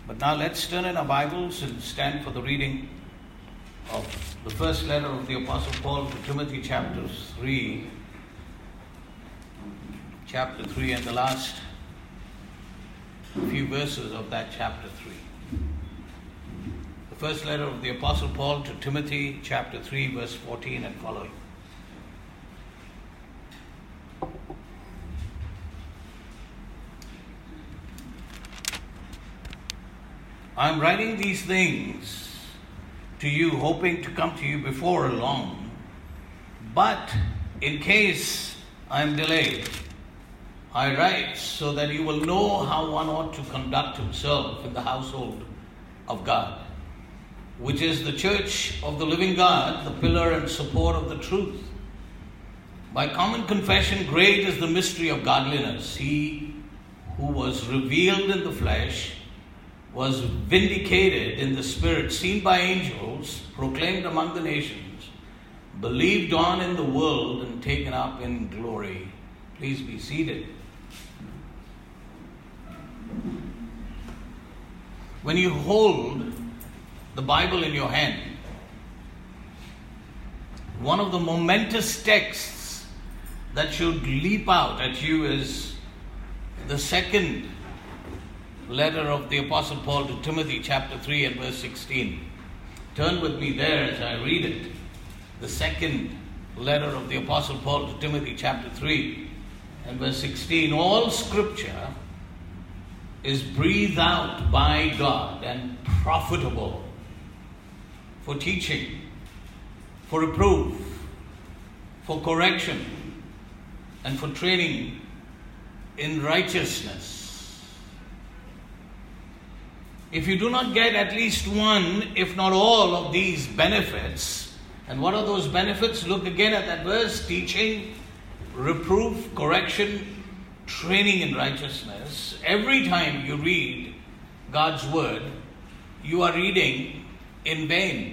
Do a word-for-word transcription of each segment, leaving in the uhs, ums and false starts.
But now let's turn in our Bibles and stand for the reading of the first letter of the Apostle Paul to Timothy, chapter three. Chapter three and the last few verses of that chapter three. The first letter of the Apostle Paul to Timothy, chapter three, verse fourteen and following. I am writing these things to you, hoping to come to you before long. But in case I am delayed, I write so that you will know how one ought to conduct himself in the household of God, which is the church of the living God, the pillar and support of the truth. By common confession, great is the mystery of godliness. He who was revealed in the flesh was vindicated in the spirit, seen by angels, proclaimed among the nations, believed on in the world, and taken up in glory. Please be seated. When you hold the Bible in your hand, one of the momentous texts that should leap out at you is the second letter of the Apostle Paul to Timothy, chapter three and verse sixteen. Turn with me there as I read it. The second letter of the Apostle Paul to Timothy, chapter three and verse sixteen. All scripture is breathed out by God and profitable for teaching, for reproof, for correction, and for training in righteousness. If you do not get at least one, if not all, of these benefits, and what are those benefits? Look again at that verse: teaching, reproof, correction, training in righteousness. Every time you read God's word, you are reading in vain.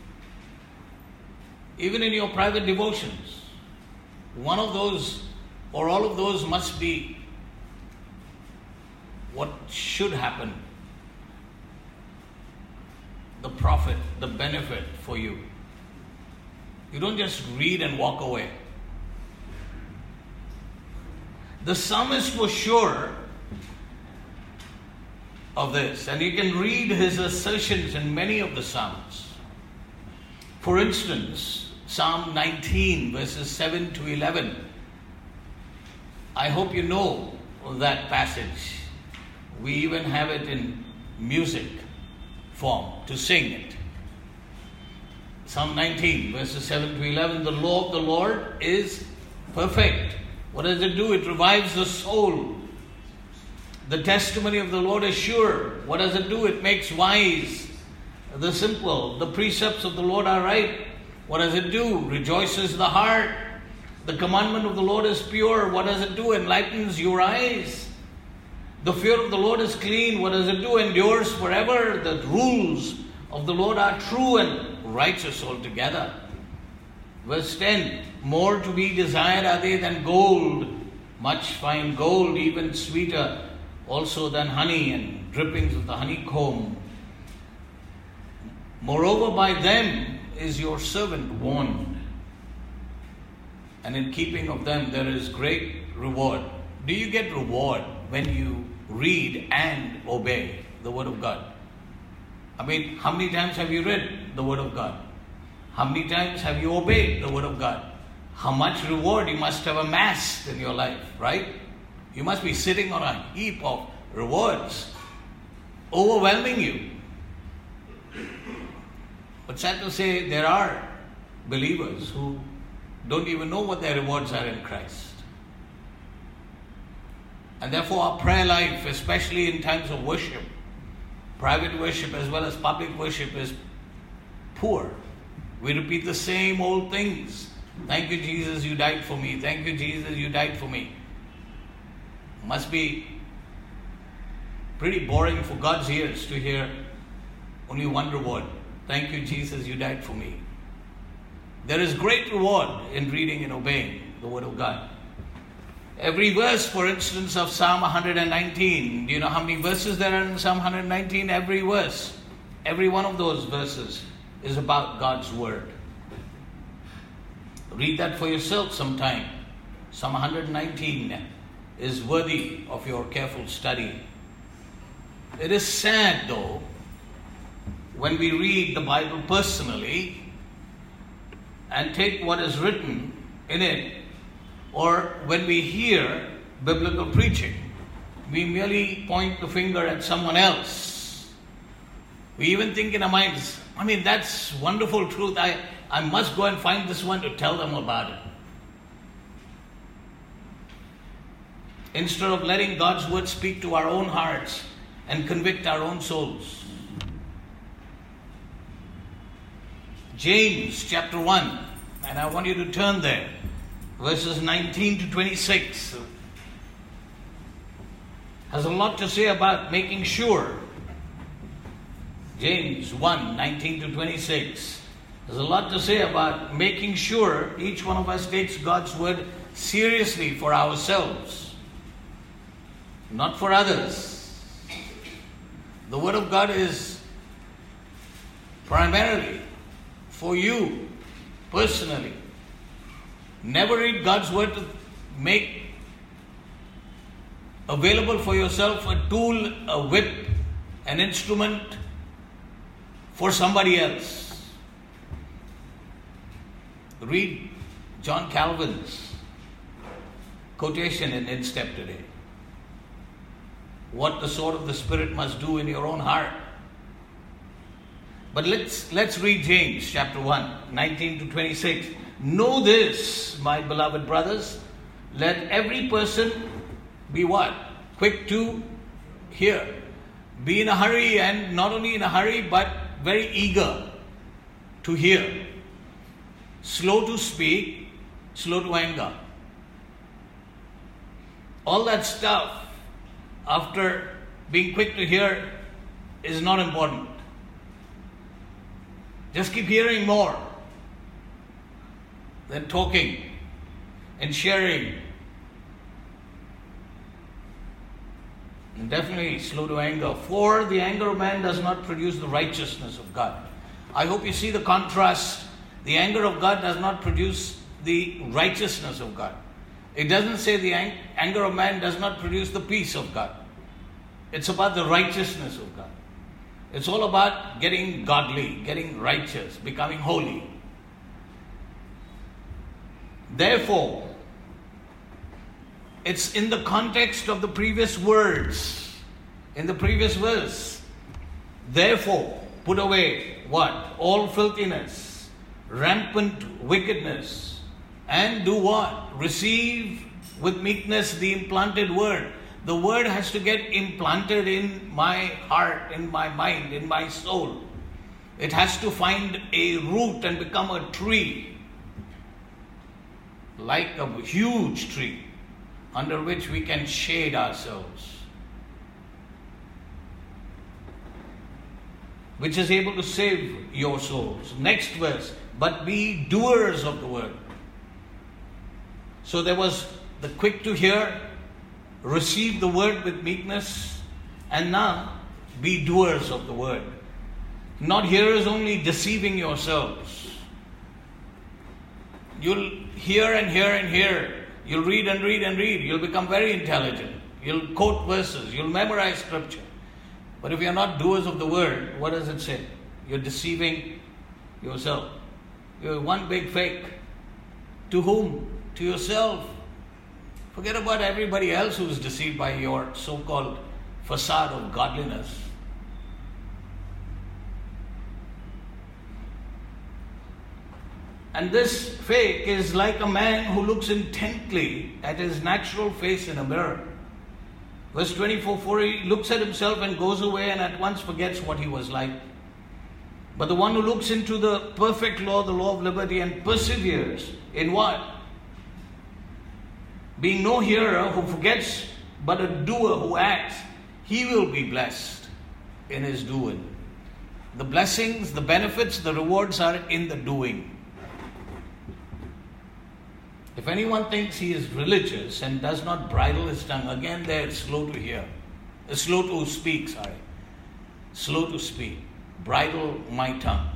Even in your private devotions, one of those or all of those must be what should happen. The profit, the benefit for you. You don't just read and walk away. The psalmist was sure of this, and you can read his assertions in many of the psalms. For instance, Psalm nineteen, verses seven to eleven. I hope you know that passage. We even have it in music form to sing it. Psalm nineteen, verses seven to eleven. The law of the Lord is perfect. What does it do? It revives the soul. The testimony of the Lord is sure. What does it do? It makes wise the simple. The precepts of the Lord are right. What does it do? Rejoices the heart. The commandment of the Lord is pure. What does it do? Enlightens your eyes. The fear of the Lord is clean. What does it do? Endures forever. The rules of the Lord are true and righteous altogether. Verse ten. More to be desired are they than gold, much fine gold, even sweeter also than honey, and drippings of the honeycomb. Moreover, by them is your servant warned, and in keeping of them there is great reward. Do you get reward when you read and obey the Word of God? I mean, how many times have you read the Word of God? How many times have you obeyed the Word of God? How much reward you must have amassed in your life, right? You must be sitting on a heap of rewards, overwhelming you. But sad to say, there are believers who don't even know what their rewards are in Christ. And therefore our prayer life, especially in times of worship, private worship as well as public worship, is poor. We repeat the same old things. Thank you, Jesus, you died for me. Thank you, Jesus, you died for me. Must be pretty boring for God's ears to hear only one reward. Thank you, Jesus, you died for me. There is great reward in reading and obeying the Word of God. Every verse, for instance, of Psalm one hundred nineteen. Do you know how many verses there are in Psalm one hundred nineteen? Every verse, every one of those verses is about God's Word. Read that for yourself sometime. Psalm one hundred nineteen is worthy of your careful study. It is sad, though, when we read the Bible personally and take what is written in it, or when we hear biblical preaching, we merely point the finger at someone else. We even think in our minds, I mean, that's wonderful truth. I, I must go and find this one to tell them about it. Instead of letting God's word speak to our own hearts and convict our own souls. James chapter one, and I want you to turn there, verses nineteen to twenty-six, has a lot to say about making sure. James one, nineteen to twenty-six, has a lot to say about making sure each one of us takes God's word seriously for ourselves, not for others. The word of God is primarily for you personally. Never read God's word to make available for yourself a tool, a whip, an instrument for somebody else. Read John Calvin's quotation in Instep today. What the sword of the Spirit must do in your own heart. But let's let's read James chapter one, nineteen to twenty-six. Know this, my beloved brothers, let every person be what? Quick to hear. Be in a hurry, and not only in a hurry, but very eager to hear. Slow to speak, slow to anger. All that stuff, after being quick to hear, is not important. Just keep hearing more than talking and sharing. And definitely slow to anger. For the anger of man does not produce the righteousness of God. I hope you see the contrast. The anger of God does not produce the righteousness of God. It doesn't say the ang- anger of man does not produce the peace of God. It's about the righteousness of God. It's all about getting godly, getting righteous, becoming holy. Therefore, it's in the context of the previous words, in the previous verse. Therefore, put away what? All filthiness, rampant wickedness, and do what? Receive with meekness the implanted word. The word has to get implanted in my heart, in my mind, in my soul. It has to find a root and become a tree, like a huge tree under which we can shade ourselves, which is able to save your souls. Next verse, but be doers of the word. So there was the quick to hear, receive the word with meekness, and now be doers of the word. Not hearers only, deceiving yourselves. You'll hear and hear and hear. You'll read and read and read. You'll become very intelligent. You'll quote verses. You'll memorize scripture. But if you're not doers of the word, what does it say? You're deceiving yourself. You're one big fake. To whom? To yourself. Forget about everybody else who's deceived by your so-called facade of godliness. And this fake is like a man who looks intently at his natural face in a mirror. Verse twenty-four, for he looks at himself and goes away and at once forgets what he was like. But the one who looks into the perfect law, the law of liberty, and perseveres in what? Being no hearer who forgets, but a doer who acts, he will be blessed in his doing. The blessings, the benefits, the rewards are in the doing. If anyone thinks he is religious and does not bridle his tongue, again they're slow to hear, uh, slow to speak, sorry, slow to speak. Bridle my tongue.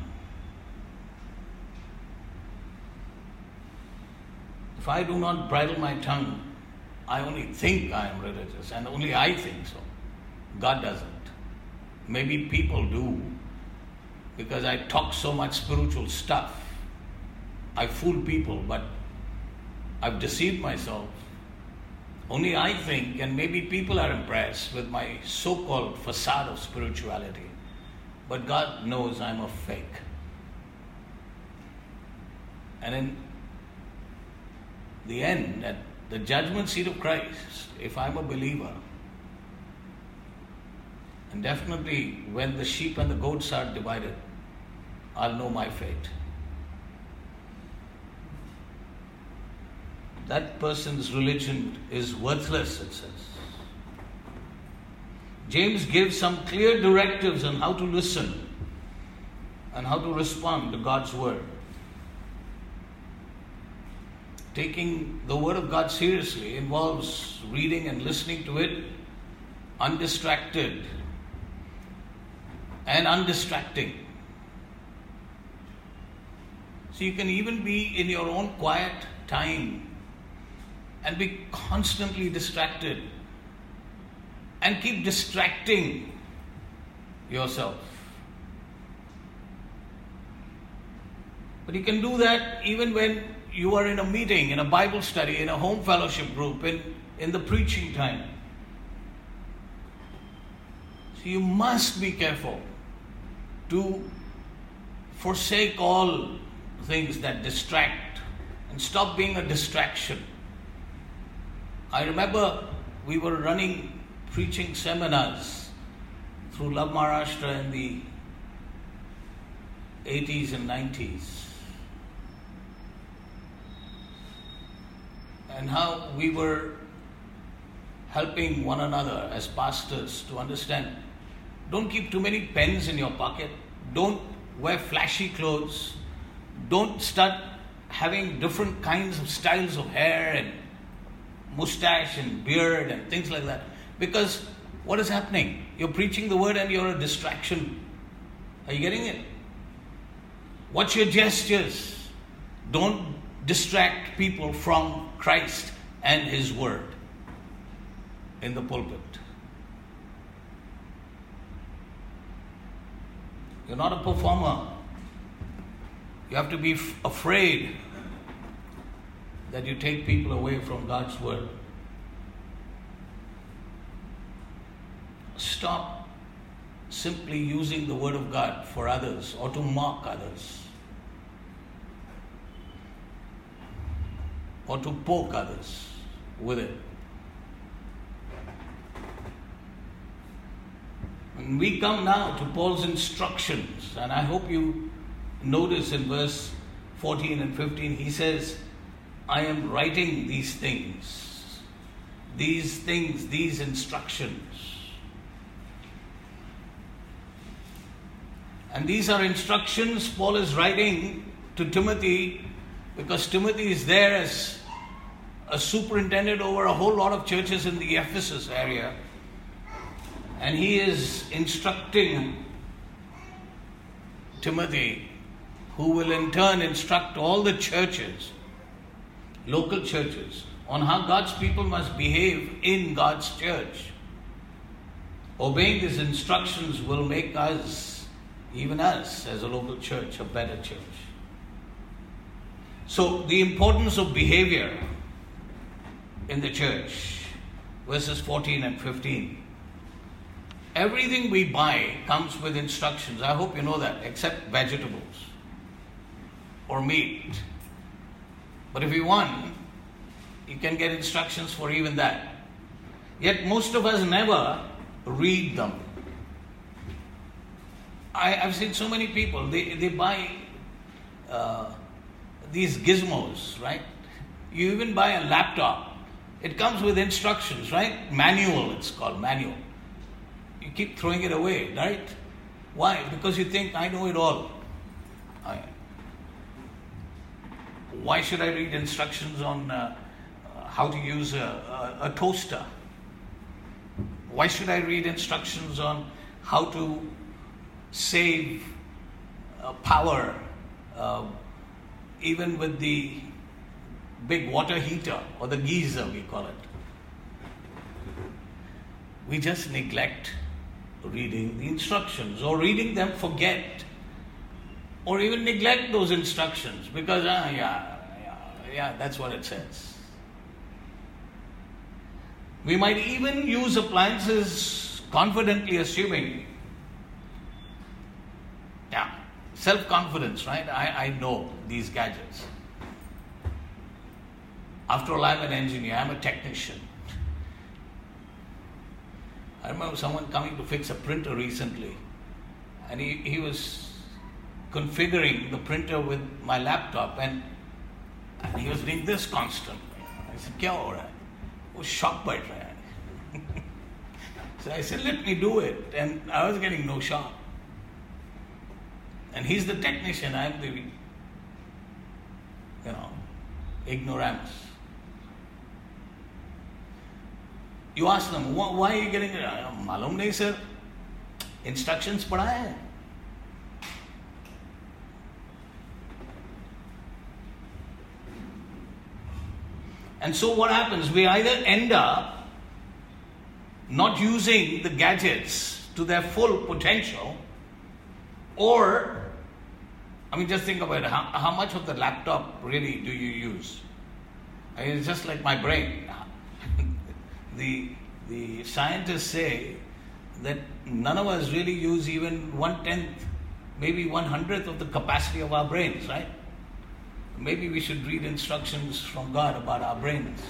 If I do not bridle my tongue, I only think I am religious, and only I think so. God doesn't. Maybe people do, because I talk so much spiritual stuff. I fool people, but I've deceived myself. Only I think, and maybe people are impressed with my so-called facade of spirituality. But God knows I'm a fake. And in the end, at the judgment seat of Christ, if I'm a believer, and definitely when the sheep and the goats are divided, I'll know my fate. That person's religion is worthless, it says. James gives some clear directives on how to listen and how to respond to God's word. Taking the word of God seriously involves reading and listening to it undistracted and undistracting. So you can even be in your own quiet time and be constantly distracted and keep distracting yourself. But you can do that even when you are in a meeting, in a Bible study, in a home fellowship group, in, in the preaching time. So you must be careful to forsake all things that distract and stop being a distraction. I remember we were running preaching seminars through Love Maharashtra in the eighties and nineties. And how we were helping one another as pastors to understand, don't keep too many pens in your pocket, don't wear flashy clothes, don't start having different kinds of styles of hair and mustache and beard and things like that. Because what is happening? You're preaching the word and you're a distraction. Are you getting it? Watch your gestures. Don't distract people from Christ and His word in the pulpit. You're not a performer. You have to be f- afraid that you take people away from God's word. Stop simply using the word of God for others or to mock others or to poke others with it. And we come now to Paul's instructions, and I hope you notice in verse fourteen and fifteen, he says, I am writing these things, these things, these instructions. And these are instructions Paul is writing to Timothy because Timothy is there as a superintendent over a whole lot of churches in the Ephesus area. And he is instructing Timothy, who will in turn instruct all the churches, local churches, on how God's people must behave in God's church. Obeying these instructions will make us, even us as a local church, a better church. So the importance of behavior in the church, verses fourteen and fifteen. Everything we buy comes with instructions. I hope you know that, except vegetables or meat. But if you want, you can get instructions for even that. Yet most of us never read them. I, I've seen so many people, they, they buy uh, these gizmos, right? You even buy a laptop. It comes with instructions, right? Manual, it's called manual. You keep throwing it away, right? Why? Because you think, I know it all. I, Why should I read instructions on uh, how to use a, a, a toaster? Why should I read instructions on how to save uh, power, uh, even with the big water heater or the geyser, we call it? We just neglect reading the instructions, or reading them forget, or even neglect those instructions because, ah, yeah, yeah, yeah, that's what it says. We might even use appliances confidently assuming, yeah, self-confidence, right? I, I know these gadgets. After all, I'm an engineer, I'm a technician. I remember someone coming to fix a printer recently, and he, he was configuring the printer with my laptop, and, and he was doing this constantly. I said, "Kya ho raha hai?" I was shocked by it. So I said, "Let me do it," and I was getting no shock. And he's the technician, I'm the, you know, ignoramus. You ask them, why are you getting it? Malum nahi sir, instructions padha hai. And so what happens? We either end up not using the gadgets to their full potential, or, I mean, just think about it. How, how much of the laptop really do you use? I mean, it's just like my brain. the, the scientists say that none of us really use even one-tenth, maybe one-hundredth of the capacity of our brains, right? Maybe we should read instructions from God about our brains.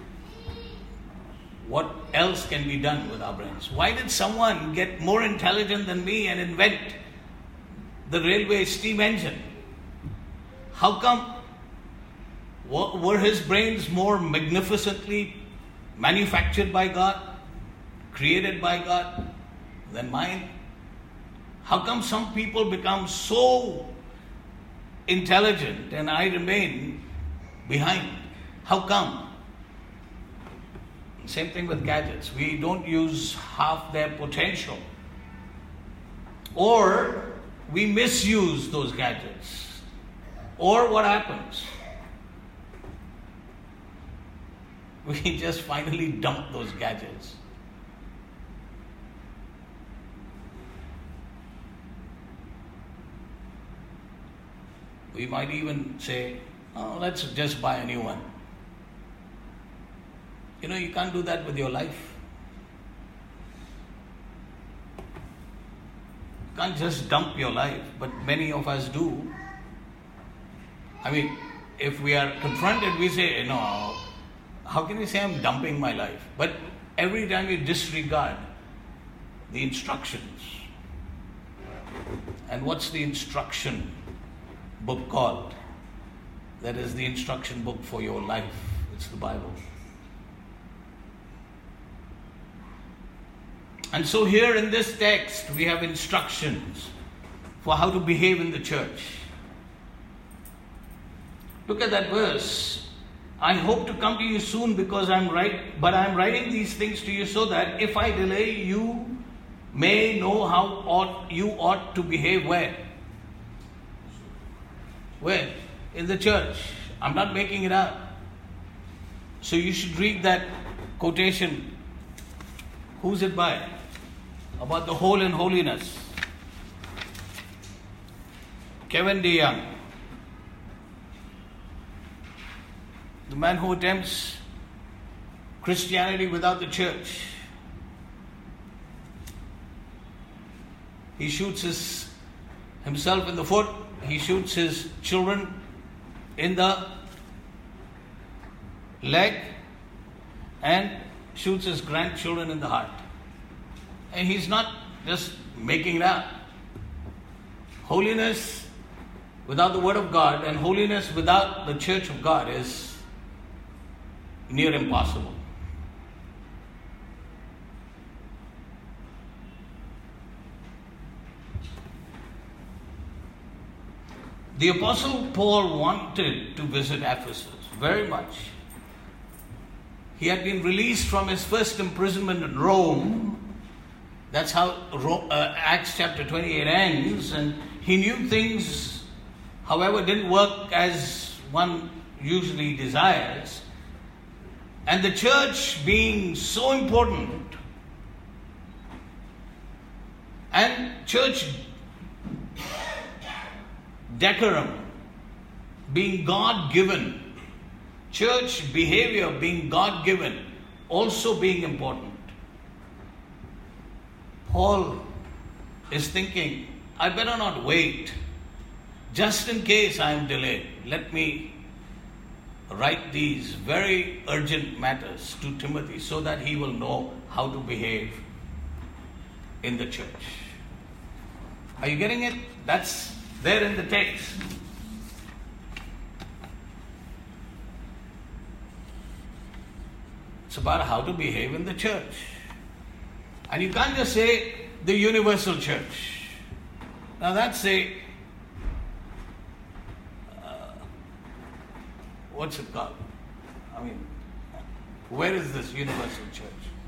What else can be done with our brains? Why did someone get more intelligent than me and invent the railway steam engine? How come? Were his brains more magnificently manufactured by God, created by God, than mine? How come some people become so intelligent and I remain behind? How come? Same thing with gadgets. We don't use half their potential. Or we misuse those gadgets. Or what happens? We just finally dump those gadgets. We might even say, oh, let's just buy a new one. You know, you can't do that with your life. You can't just dump your life, but many of us do. I mean, if we are confronted, we say, no, how can you say I'm dumping my life? But every time you disregard the instructions. And what's the instruction book called? That is the instruction book for your life. It's the Bible. And so here in this text, we have instructions for how to behave in the church. Look at that verse. I hope to come to you soon because I'm right, but I'm writing these things to you so that if I delay, you may know how ought you ought to behave where? Where? In the church. I'm not making it up. So you should read that quotation. Who's it by? About the whole in holiness. Kevin DeYoung. The man who attempts Christianity without the church. He shoots his, himself in the foot. He shoots his children in the leg and shoots his grandchildren in the heart. And he's not just making it up. Holiness without the Word of God and holiness without the Church of God is near impossible. The Apostle Paul wanted to visit Ephesus very much. He had been released from his first imprisonment in Rome. That's how uh, Acts chapter twenty-eight ends. And he knew things, however, didn't work as one usually desires. And the church being so important, and church decorum being God-given, church behavior being God-given, also being important. Paul is thinking, I better not wait. Just in case I am delayed, let me write these very urgent matters to Timothy so that he will know how to behave in the church. Are you getting it? That's there in the text. It's about how to behave in the church. And you can't just say the universal church. Now that's a, uh, what's it called? I mean, where is this universal church?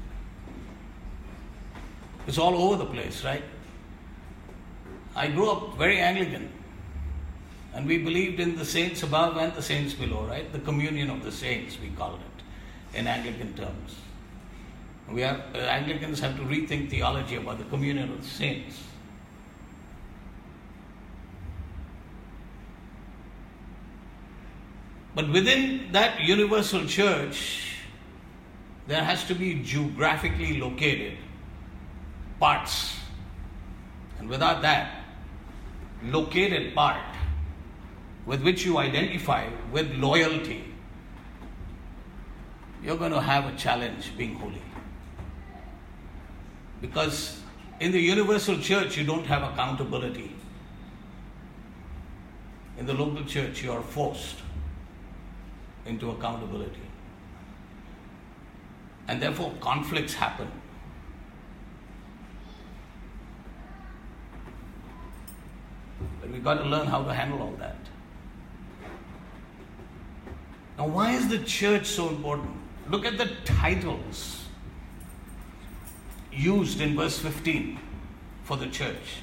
It's all over the place, right? I grew up very Anglican. And we believed in the saints above and the saints below, right? The communion of the saints, we called it in Anglican terms. We are, uh, Anglicans have to rethink theology about the communion of the saints. But within that universal church, there has to be geographically located parts. And without that located part with which you identify with loyalty, you're going to have a challenge being holy. Because in the universal church, you don't have accountability. In the local church, you are forced into accountability. And therefore, conflicts happen. But we've got to learn how to handle all that. Now, why is the church so important? Look at the titles used in verse fifteen for the church.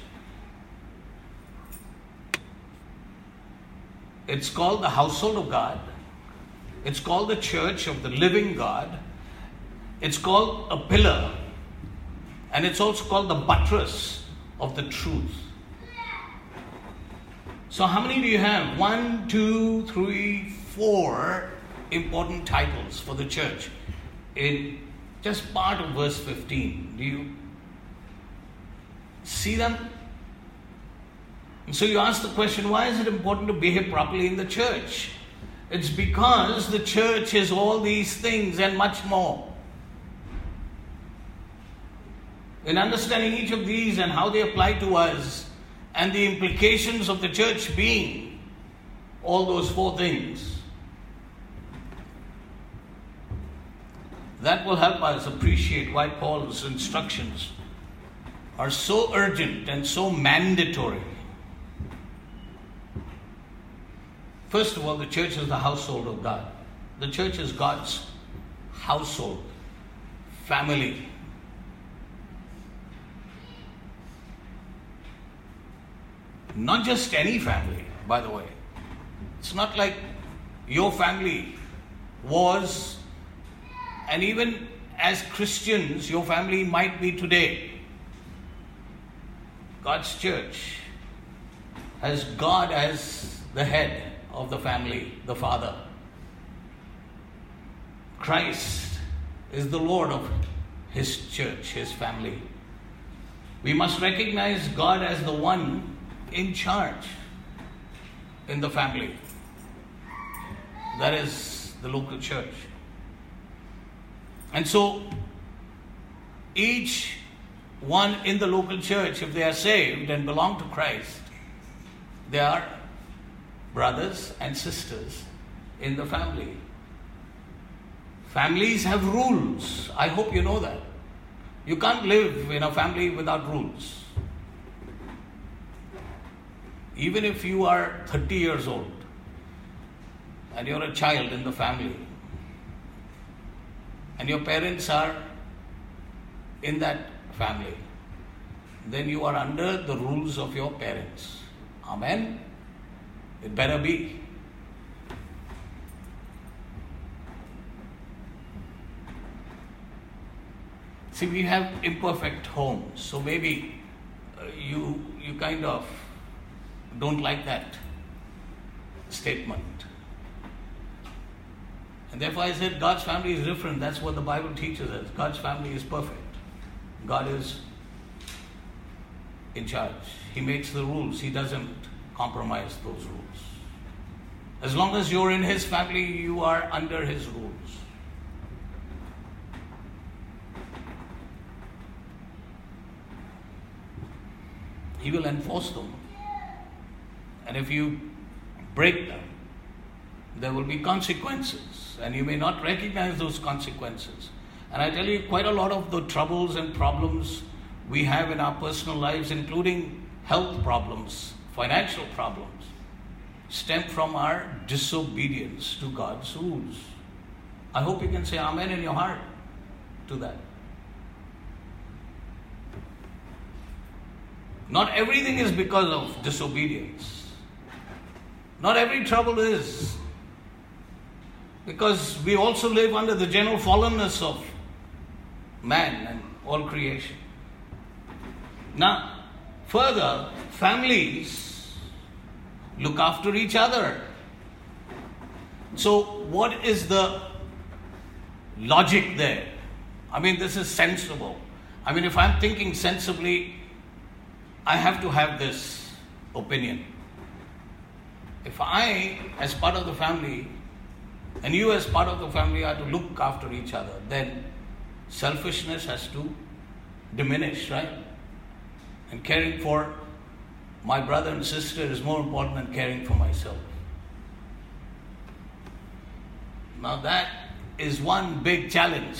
It's called the household of God. It's called the church of the living God. It's called a pillar. And it's also called the buttress of the truth. So how many do you have? One, two, three, four important titles for the church in just part of verse fifteen. Do you see them? And so you ask the question, why is it important to behave properly in the church? It's because the church is all these things and much more. In understanding each of these and how they apply to us, and the implications of the church being all those four things, that will help us appreciate why Paul's instructions are so urgent and so mandatory. First of all, the church is the household of God. The church is God's household, family. Not just any family, by the way. It's not like your family was, and even as Christians, your family might be today. God's church has God as the head of the family, the Father. Christ is the Lord of His church, His family. We must recognize God as the one in charge in the family. That is the local church. And so, each one in the local church, if they are saved and belong to Christ, they are brothers and sisters in the family. Families have rules. I hope you know that. You can't live in a family without rules. Even if you are thirty years old and you're a child in the family and your parents are in that family, then you are under the rules of your parents. Amen? It better be. See, we have imperfect homes, so maybe uh, you you kind of don't like that statement. And therefore I said God's family is different. That's what the Bible teaches us. God's family is perfect. God is in charge. He makes the rules. He doesn't compromise those rules. As long as you're in His family, you are under His rules. He will enforce them. And if you break them, there will be consequences. And you may not recognize those consequences. And I tell you, quite a lot of the troubles and problems we have in our personal lives, including health problems, financial problems, stem from our disobedience to God's rules. I hope you can say amen in your heart to that. Not everything is because of disobedience. Not every trouble is. Because we also live under the general fallenness of man and all creation. Now, further, families look after each other. So, what is the logic there? I mean, this is sensible. I mean, if I'm thinking sensibly, I have to have this opinion. If I, as part of the family, and you as part of the family are to look after each other, then selfishness has to diminish, right? And caring for my brother and sister is more important than caring for myself. Now that is one big challenge.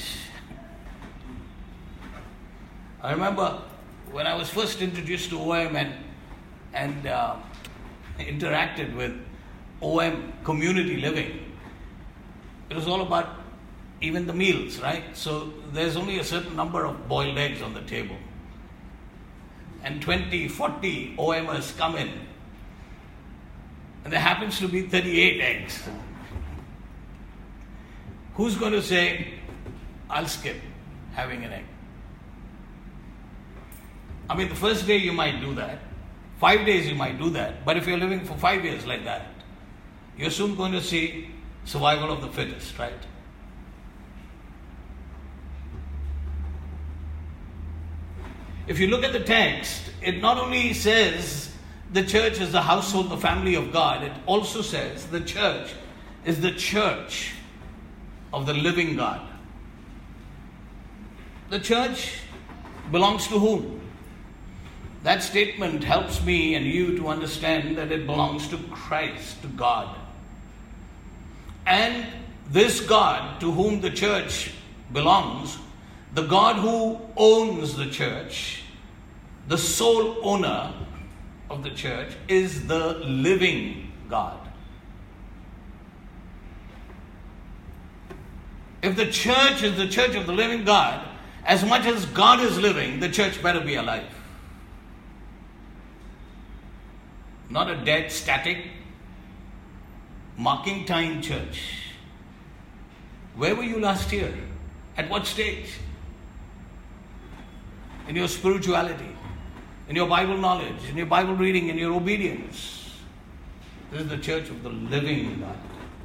I remember when I was first introduced to O M and, and uh, interacted with O M community living, it was all about even the meals, right? So there's only a certain number of boiled eggs on the table. And twenty, forty O Mers come in. And there happens to be thirty-eight eggs. Who's going to say, I'll skip having an egg? I mean, the first day you might do that. Five days you might do that. But if you're living for five years like that, you're soon going to see survival of the fittest, right? If you look at the text, it not only says the church is the household, the family of God, it also says the church is the church of the living God. The church belongs to whom? That statement helps me and you to understand that it belongs to Christ, to God. And this God to whom the church belongs, the God who owns the church, the sole owner of the church, is the living God. If the church is the church of the living God, as much as God is living, the church better be alive. Not a dead, static, marking time church. Where were you last year? At what stage? In your spirituality, in your Bible knowledge, in your Bible reading, in your obedience. This is the church of the living God.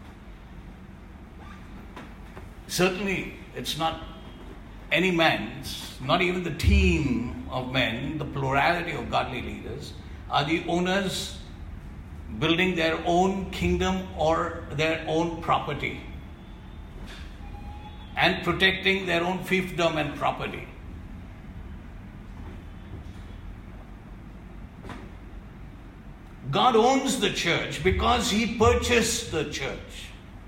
Certainly, it's not any man's, not even the team of men, the plurality of godly leaders, are the owners building their own kingdom or their own property and protecting their own fiefdom and property. God owns the church because He purchased the church.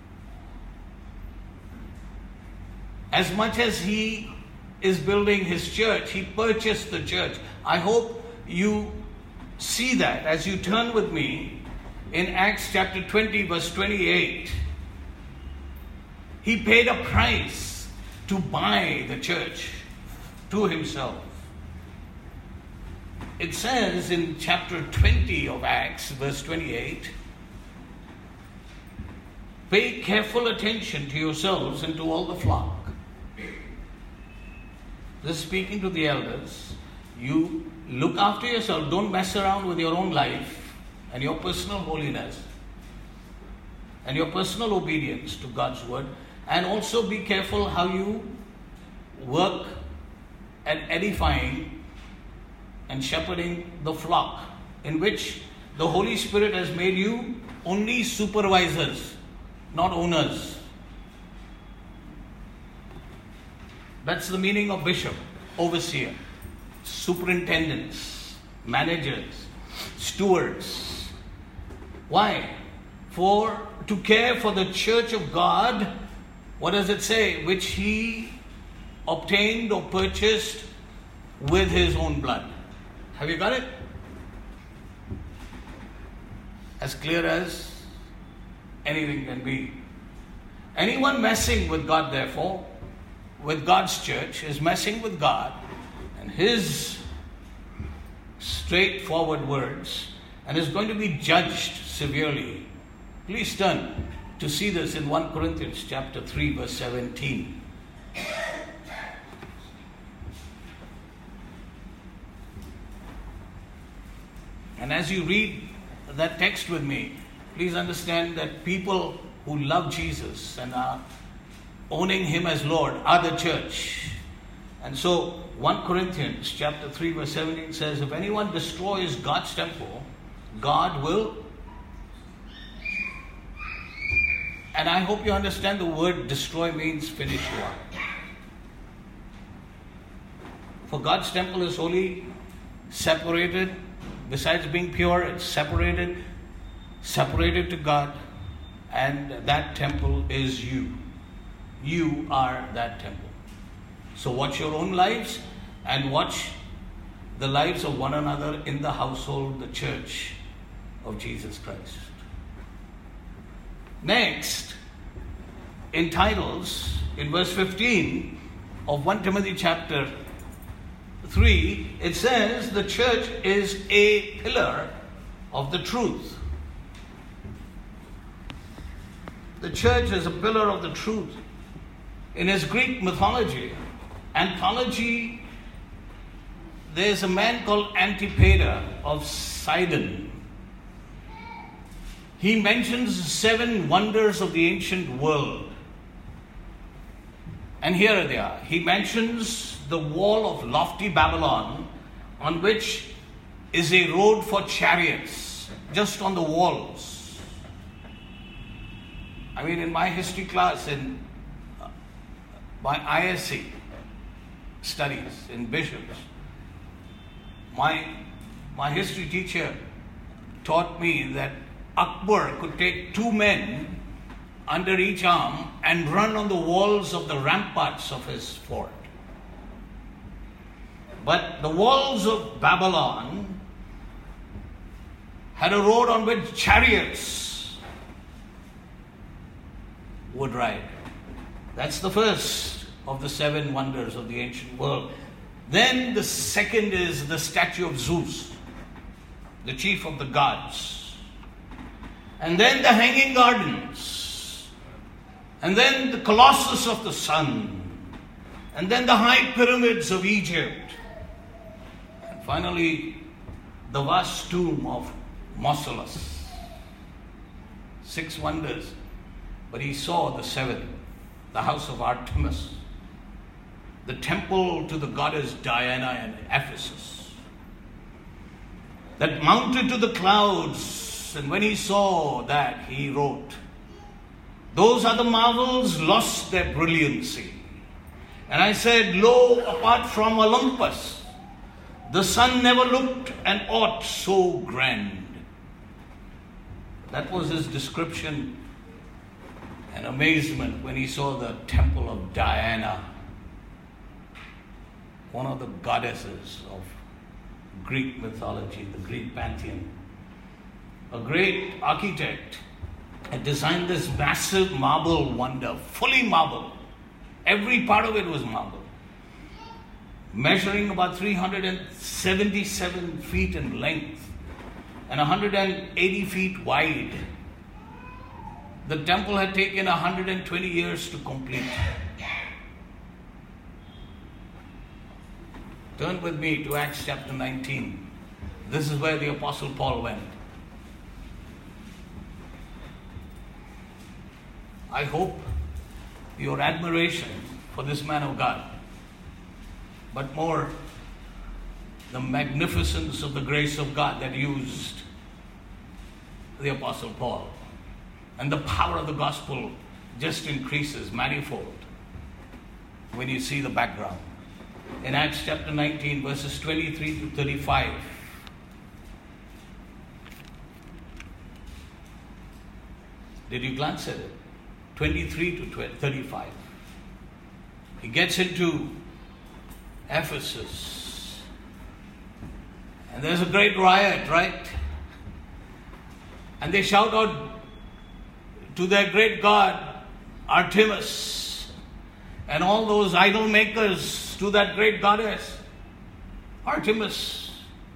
As much as He is building His church, He purchased the church. I hope you see that as you turn with me in Acts chapter twenty, verse twenty-eight. He paid a price to buy the church to himself. It says in chapter twenty of Acts, verse twenty-eight, pay careful attention to yourselves and to all the flock. This is speaking to the elders. You look after yourself. Don't mess around with your own life and your personal holiness and your personal obedience to God's word. And also be careful how you work at edifying and shepherding the flock, in which the Holy Spirit has made you only supervisors, not owners. That's the meaning of bishop, overseer, superintendents, managers, stewards. Why? For to care for the church of God. What does it say? Which he obtained or purchased with his own blood. Have you got it? As clear as anything can be. Anyone messing with God, therefore, with God's church, is messing with God and his straightforward words, and is going to be judged severely. Please turn to see this in First Corinthians chapter three, verse seventeen. And as you read that text with me, please understand that people who love Jesus and are owning him as Lord are the church. And so First Corinthians chapter three, verse seventeen says, if anyone destroys God's temple, God will. And I hope you understand the word destroy means finish you up. For God's temple is holy, separated. Besides being pure, it's separated, separated to God. And that temple is you. You are that temple. So watch your own lives and watch the lives of one another in the household, the church of Jesus Christ. Next, in titles, in verse fifteen of First Timothy chapter three, it says the church is a pillar of the truth. The church is a pillar of the truth. In his Greek mythology, anthology, there's a man called Antipater of Sidon. He mentions seven wonders of the ancient world. And here they are. He mentions the wall of lofty Babylon, on which is a road for chariots, just on the walls. I mean, in my history class, in uh, my I S C studies in Bishops, my, my history teacher taught me that Akbar could take two men under each arm and run on the walls of the ramparts of his fort. But the walls of Babylon had a road on which chariots would ride. That's the first of the seven wonders of the ancient world. Then the second is the statue of Zeus, the chief of the gods. And then the hanging gardens. And then the Colossus of the sun. And then the high pyramids of Egypt. And finally, the vast tomb of Mausolus. Six wonders. But he saw the seventh, the house of Artemis, the temple to the goddess Diana in Ephesus, that mounted to the clouds. And when he saw that, he wrote, those are the marvels lost their brilliancy. And I said, lo, apart from Olympus, the sun never looked an aught so grand. That was his description and amazement when he saw the temple of Diana, one of the goddesses of Greek mythology, the Greek pantheon. A great architect had designed this massive marble wonder, fully marble. Every part of it was marble. Measuring about three hundred seventy-seven feet in length and one hundred eighty feet wide. The temple had taken one hundred twenty years to complete. Turn with me to Acts chapter nineteen. This is where the Apostle Paul went. I hope your admiration for this man of God, but more the magnificence of the grace of God that used the Apostle Paul. And the power of the gospel just increases manifold when you see the background. In Acts chapter nineteen, verses twenty-three to thirty-five. Did you glance at it? twenty-three to thirty-five. He gets into Ephesus. And there's a great riot, right? And they shout out to their great god, Artemis, and all those idol makers to that great goddess, Artemis,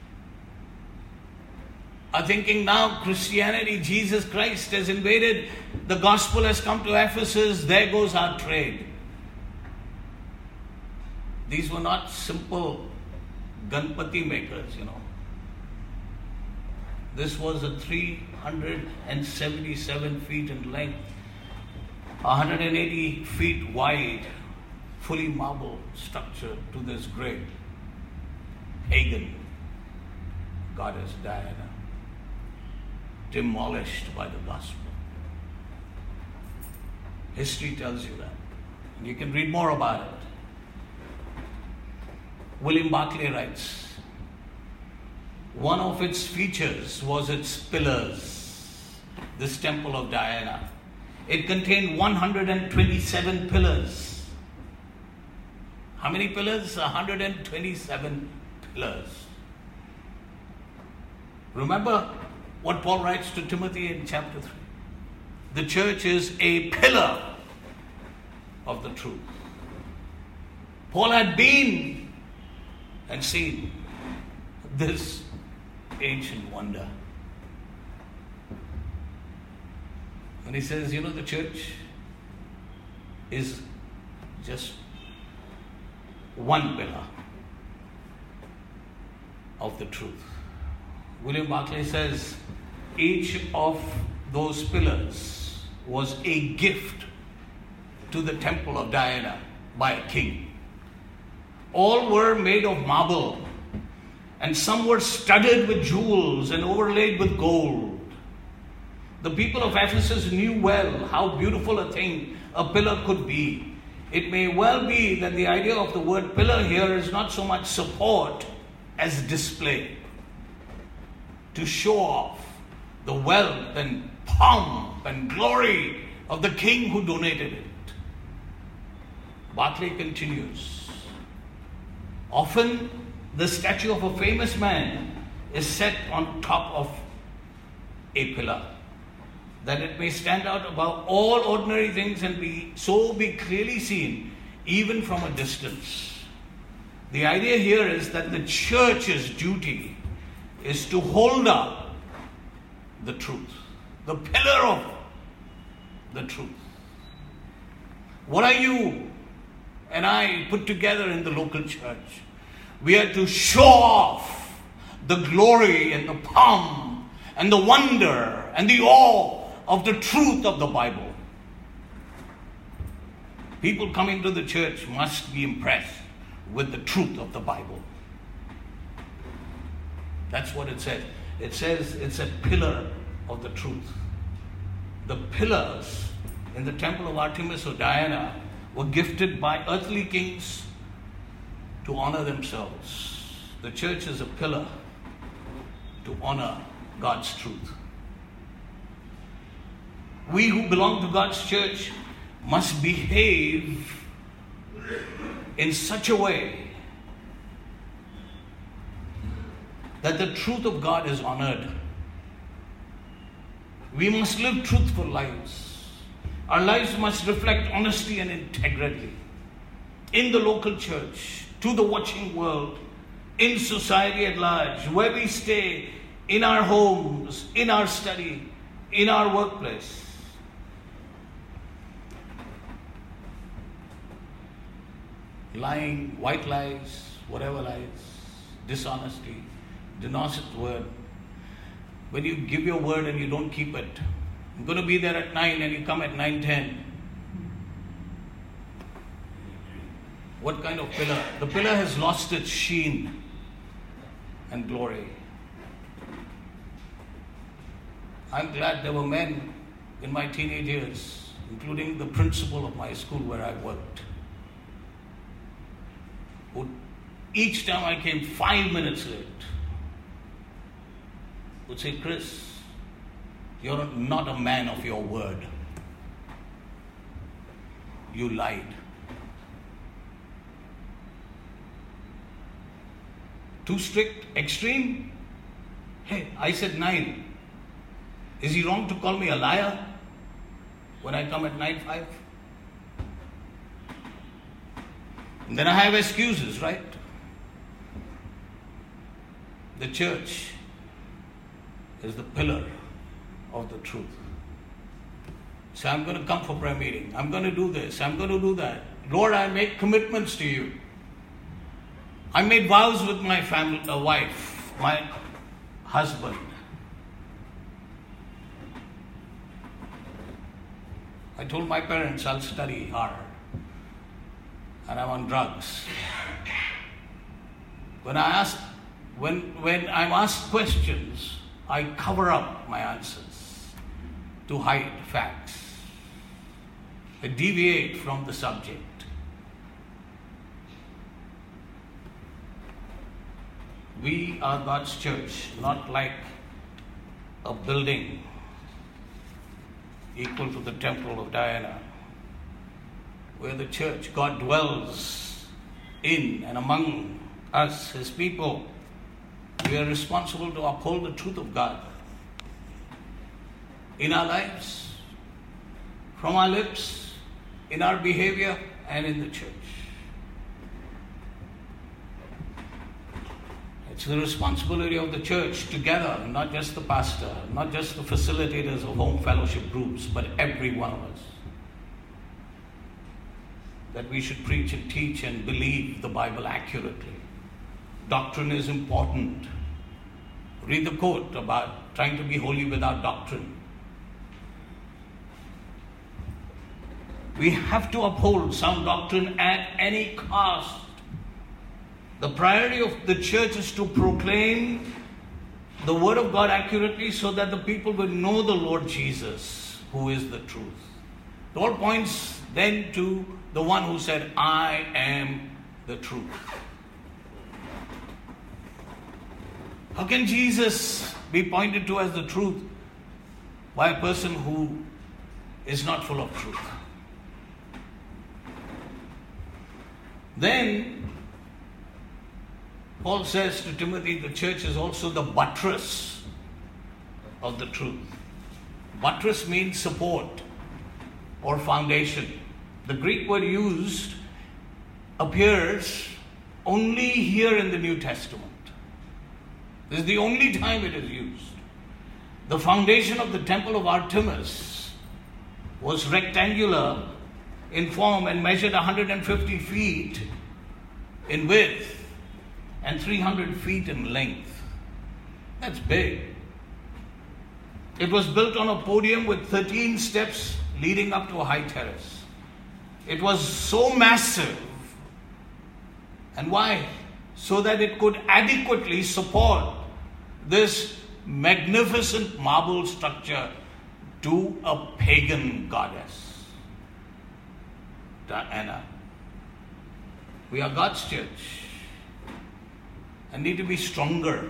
are thinking now Christianity, Jesus Christ has invaded, the gospel has come to Ephesus, there goes our trade. These were not simple Ganpati makers, you know. This was a three hundred seventy-seven feet in length, one hundred eighty feet wide, fully marble structure to this great pagan goddess Diana, demolished by the gospel. History tells you that. And you can read more about it. William Barclay writes, one of its features was its pillars, this temple of Diana. It contained one hundred twenty-seven pillars. How many pillars? one hundred twenty-seven pillars. Remember what Paul writes to Timothy in chapter three. The church is a pillar of the truth. Paul had been and seen this ancient wonder. And he says, you know, the church is just one pillar of the truth. William Barclay says, each of those pillars was a gift to the temple of Diana by a king. All were made of marble, and some were studded with jewels and overlaid with gold. The people of Ephesus knew well how beautiful a thing a pillar could be. It may well be that the idea of the word pillar here is not so much support as display, to show off the wealth and pomp and glory of the king who donated it. Barclay continues, often the statue of a famous man is set on top of a pillar, that it may stand out above all ordinary things and be so be clearly seen even from a distance. The idea here is that the church's duty is to hold up the truth, the pillar of the truth. What are you and I put together in the local church? We are to show off the glory and the pomp and the wonder and the awe of the truth of the Bible. People coming to the church must be impressed with the truth of the Bible. That's what it says. It says it's a pillar of the truth. The pillars in the temple of Artemis or Diana were gifted by earthly kings to honor themselves. The church is a pillar to honor God's truth. We who belong to God's church must behave in such a way that the truth of God is honored. We must live truthful lives. Our lives must reflect honesty and integrity in the local church, to the watching world, in society at large, where we stay, in our homes, in our study, in our workplace. Lying, white lies, whatever lies, dishonesty, dishonest word. When you give your word and you don't keep it, I'm going to be there at nine and you come at nine ten. What kind of pillar? The pillar has lost its sheen and glory. I'm glad there were men in my teenage years, including the principal of my school where I worked, who each time I came five minutes late would say, Chris, you're not a man of your word. You lied. Too strict, extreme? Hey, I said nine. Is he wrong to call me a liar when I come at nine five? And then I have excuses, right? The church is the pillar of the truth. So I'm going to come for prayer meeting. I'm going to do this. I'm going to do that. Lord, I make commitments to you. I made vows with my family, uh, wife, my husband. I told my parents I'll study hard. And I'm on drugs. When I ask, when when I'm asked questions, I cover up my answers to hide facts. I deviate from the subject. We are God's church, not like a building equal to the temple of Diana. We're the church. God dwells in and among us, His people. We are responsible to uphold the truth of God in our lives, from our lips, in our behavior, and in the church. It's the responsibility of the church together, not just the pastor, not just the facilitators of home fellowship groups, but every one of us, that we should preach and teach and believe the Bible accurately. Doctrine is important. Read the quote about trying to be holy without doctrine. We have to uphold sound doctrine at any cost. The priority of the church is to proclaim the Word of God accurately so that the people will know the Lord Jesus, who is the truth. It all points then to the one who said, I am the truth. How can Jesus be pointed to as the truth by a person who is not full of truth? Then Paul says to Timothy, the church is also the buttress of the truth. Buttress means support or foundation. The Greek word used appears only here in the New Testament. This is the only time it is used. The foundation of the temple of Artemis was rectangular in form and measured one hundred fifty feet in width and three hundred feet in length. That's big. It was built on a podium with thirteen steps leading up to a high terrace. It was so massive. And why? So that it could adequately support this magnificent marble structure to a pagan goddess, Diana. We are God's church and need to be stronger,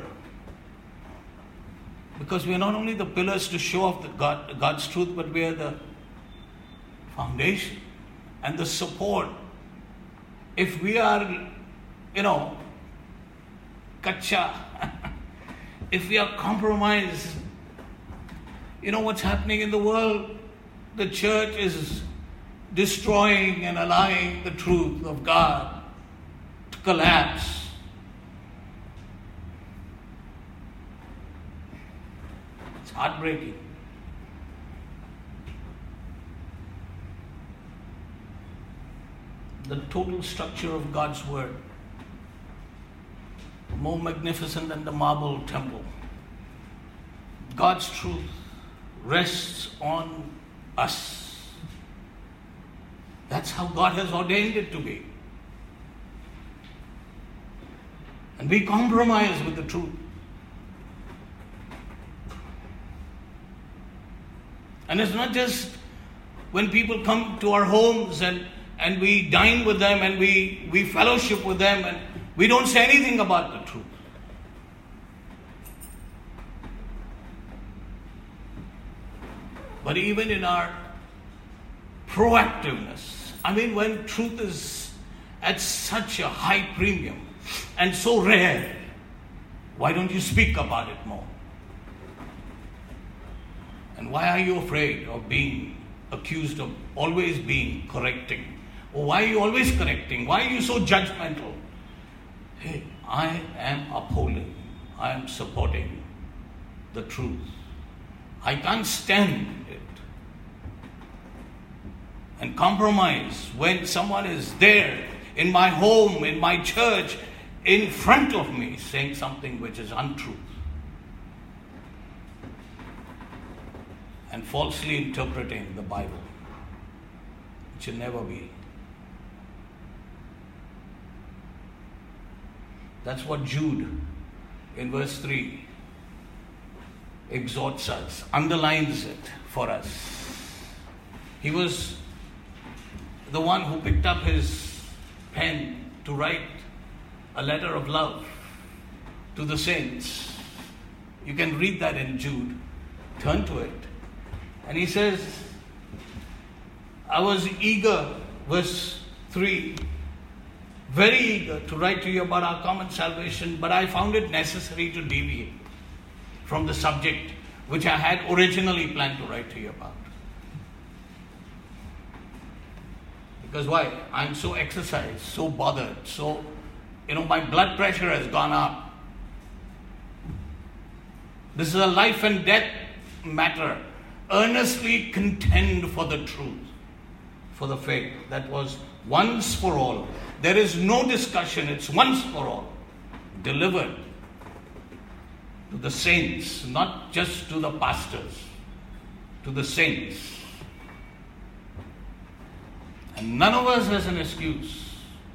because we are not only the pillars to show off the God, God's truth, but we are the foundation and the support. If we are, you know, kacha, if we are compromised, you know what's happening in the world? The church is destroying and allowing the truth of God to collapse. It's heartbreaking. The total structure of God's Word, more magnificent than the marble temple. God's truth rests on us. That's how God has ordained it to be. And we compromise with the truth. And it's not just when people come to our homes and, and we dine with them and we, we fellowship with them and we don't say anything about the truth. But even in our proactiveness, I mean, when truth is at such a high premium and so rare, why don't you speak about it more? And why are you afraid of being accused of always being correcting? Or why are you always correcting? Why are you so judgmental? Hey, I am upholding, I am supporting the truth. I can't stand it and compromise when someone is there in my home, in my church, in front of me saying something which is untruth and falsely interpreting the Bible. It should never be. That's what Jude in verse three exhorts us, underlines it for us. He was the one who picked up his pen to write a letter of love to the saints. You can read that in Jude. Turn to it. And he says, I was eager, verse three, very eager to write to you about our common salvation, but I found it necessary to deviate from the subject which I had originally planned to write to you about. Because why? I'm so exercised, so bothered, so, you know, my blood pressure has gone up. This is a life and death matter. Earnestly contend for the truth, for the faith that was once for all. There is no discussion, it's once for all. Delivered to the saints, not just to the pastors, to the saints. And none of us has an excuse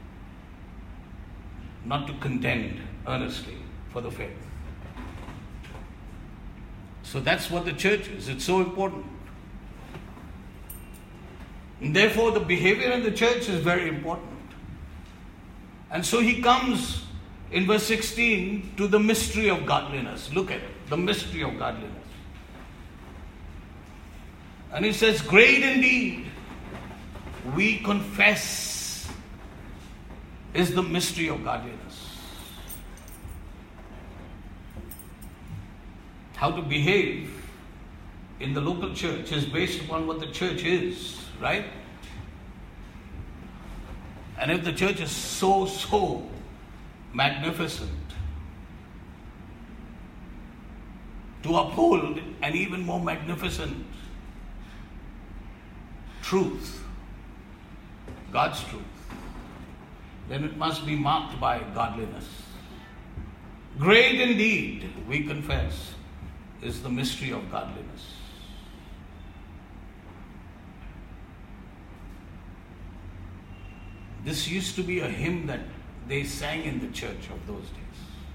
not to contend earnestly for the faith. So that's what the church is. It's so important. And therefore, the behavior in the church is very important. And so he comes in verse sixteen to the mystery of godliness. Look at it, the mystery of godliness. And he says, great indeed, we confess, is the mystery of godliness. How to behave in the local church is based upon what the church is, right? And if the church is so, so magnificent, to uphold an even more magnificent truth, God's truth, then it must be marked by godliness. Great indeed, we confess, is the mystery of godliness. This used to be a hymn that they sang in the church of those days.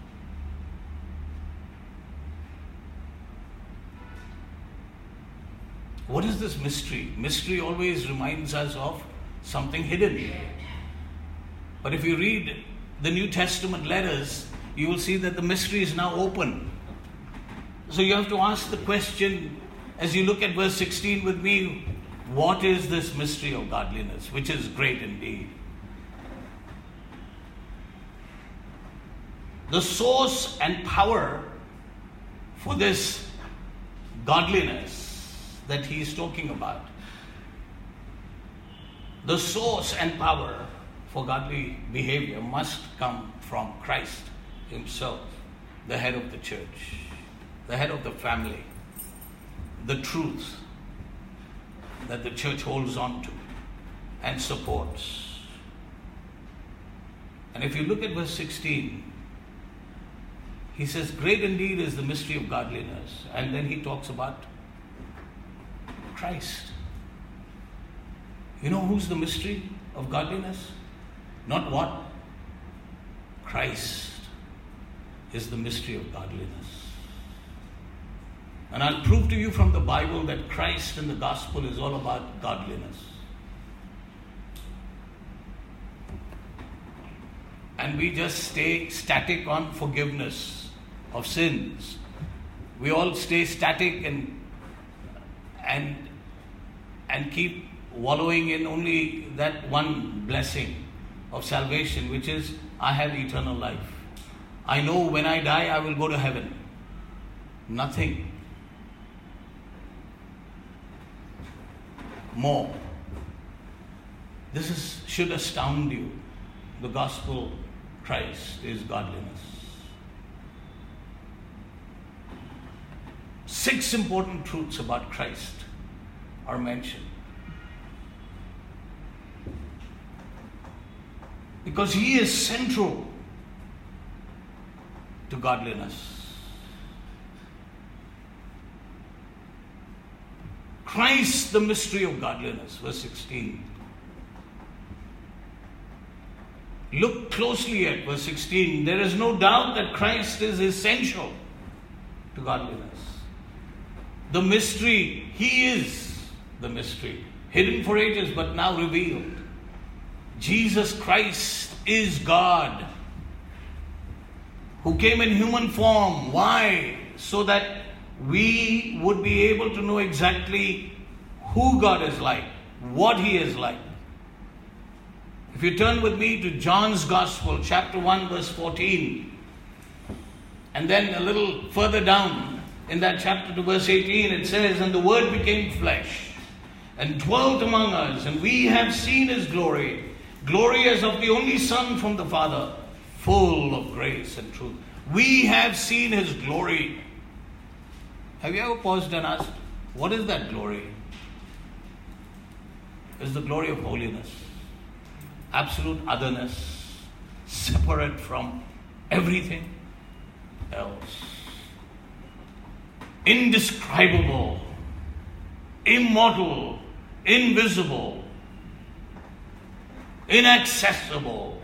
What is this mystery? Mystery always reminds us of something hidden. But if you read the New Testament letters, you will see that the mystery is now open. So you have to ask the question, as you look at verse sixteen with me, what is this mystery of godliness, which is great indeed? The source and power for this godliness that he is talking about. The source and power for godly behavior must come from Christ himself, the head of the church, the head of the family, the truth that the church holds on to and supports. And if you look at verse sixteen, he says, great indeed is the mystery of godliness. And then he talks about Christ. You know who's the mystery of godliness? Not what? Christ is the mystery of godliness. And I'll prove to you from the Bible that Christ in the gospel is all about godliness. And we just stay static on forgiveness of sins. We all stay static and and and keep wallowing in only that one blessing of salvation, which is, I have eternal life. I know when I die, I will go to heaven. Nothing more. This is should astound you. The gospel, Christ is godliness. Six important truths about Christ are mentioned. Because he is central to godliness. Christ, the mystery of godliness, verse sixteen. Look closely at verse sixteen. There is no doubt that Christ is essential to godliness. The mystery, he is the mystery. Hidden for ages, but now revealed. Jesus Christ is God, who came in human form. Why? So that we would be able to know exactly who God is like, what he is like. If you turn with me to John's Gospel, chapter one, verse fourteen, and then a little further down in that chapter to verse eighteen, it says, and the Word became flesh and dwelt among us, and we have seen his glory, glory as of the only Son from the Father, full of grace and truth. We have seen his glory. Have you ever paused and asked, what is that glory? It's the glory of holiness. Absolute otherness, separate from everything else. Indescribable, immortal, invisible, inaccessible.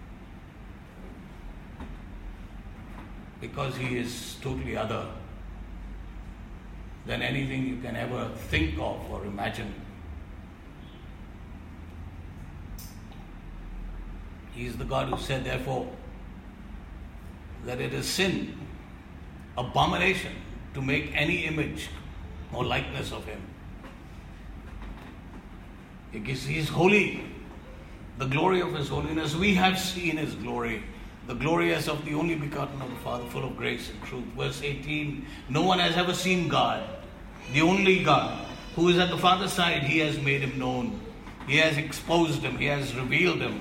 Because he is totally other than anything you can ever think of or imagine. He is the God who said, therefore, that it is sin, abomination, to make any image or likeness of him. Because he is holy. The glory of his holiness, we have seen his glory. The glory as of the only begotten of the Father, full of grace and truth. Verse eighteen, no one has ever seen God, the only God, who is at the Father's side. He has made him known. He has exposed him. He has revealed him.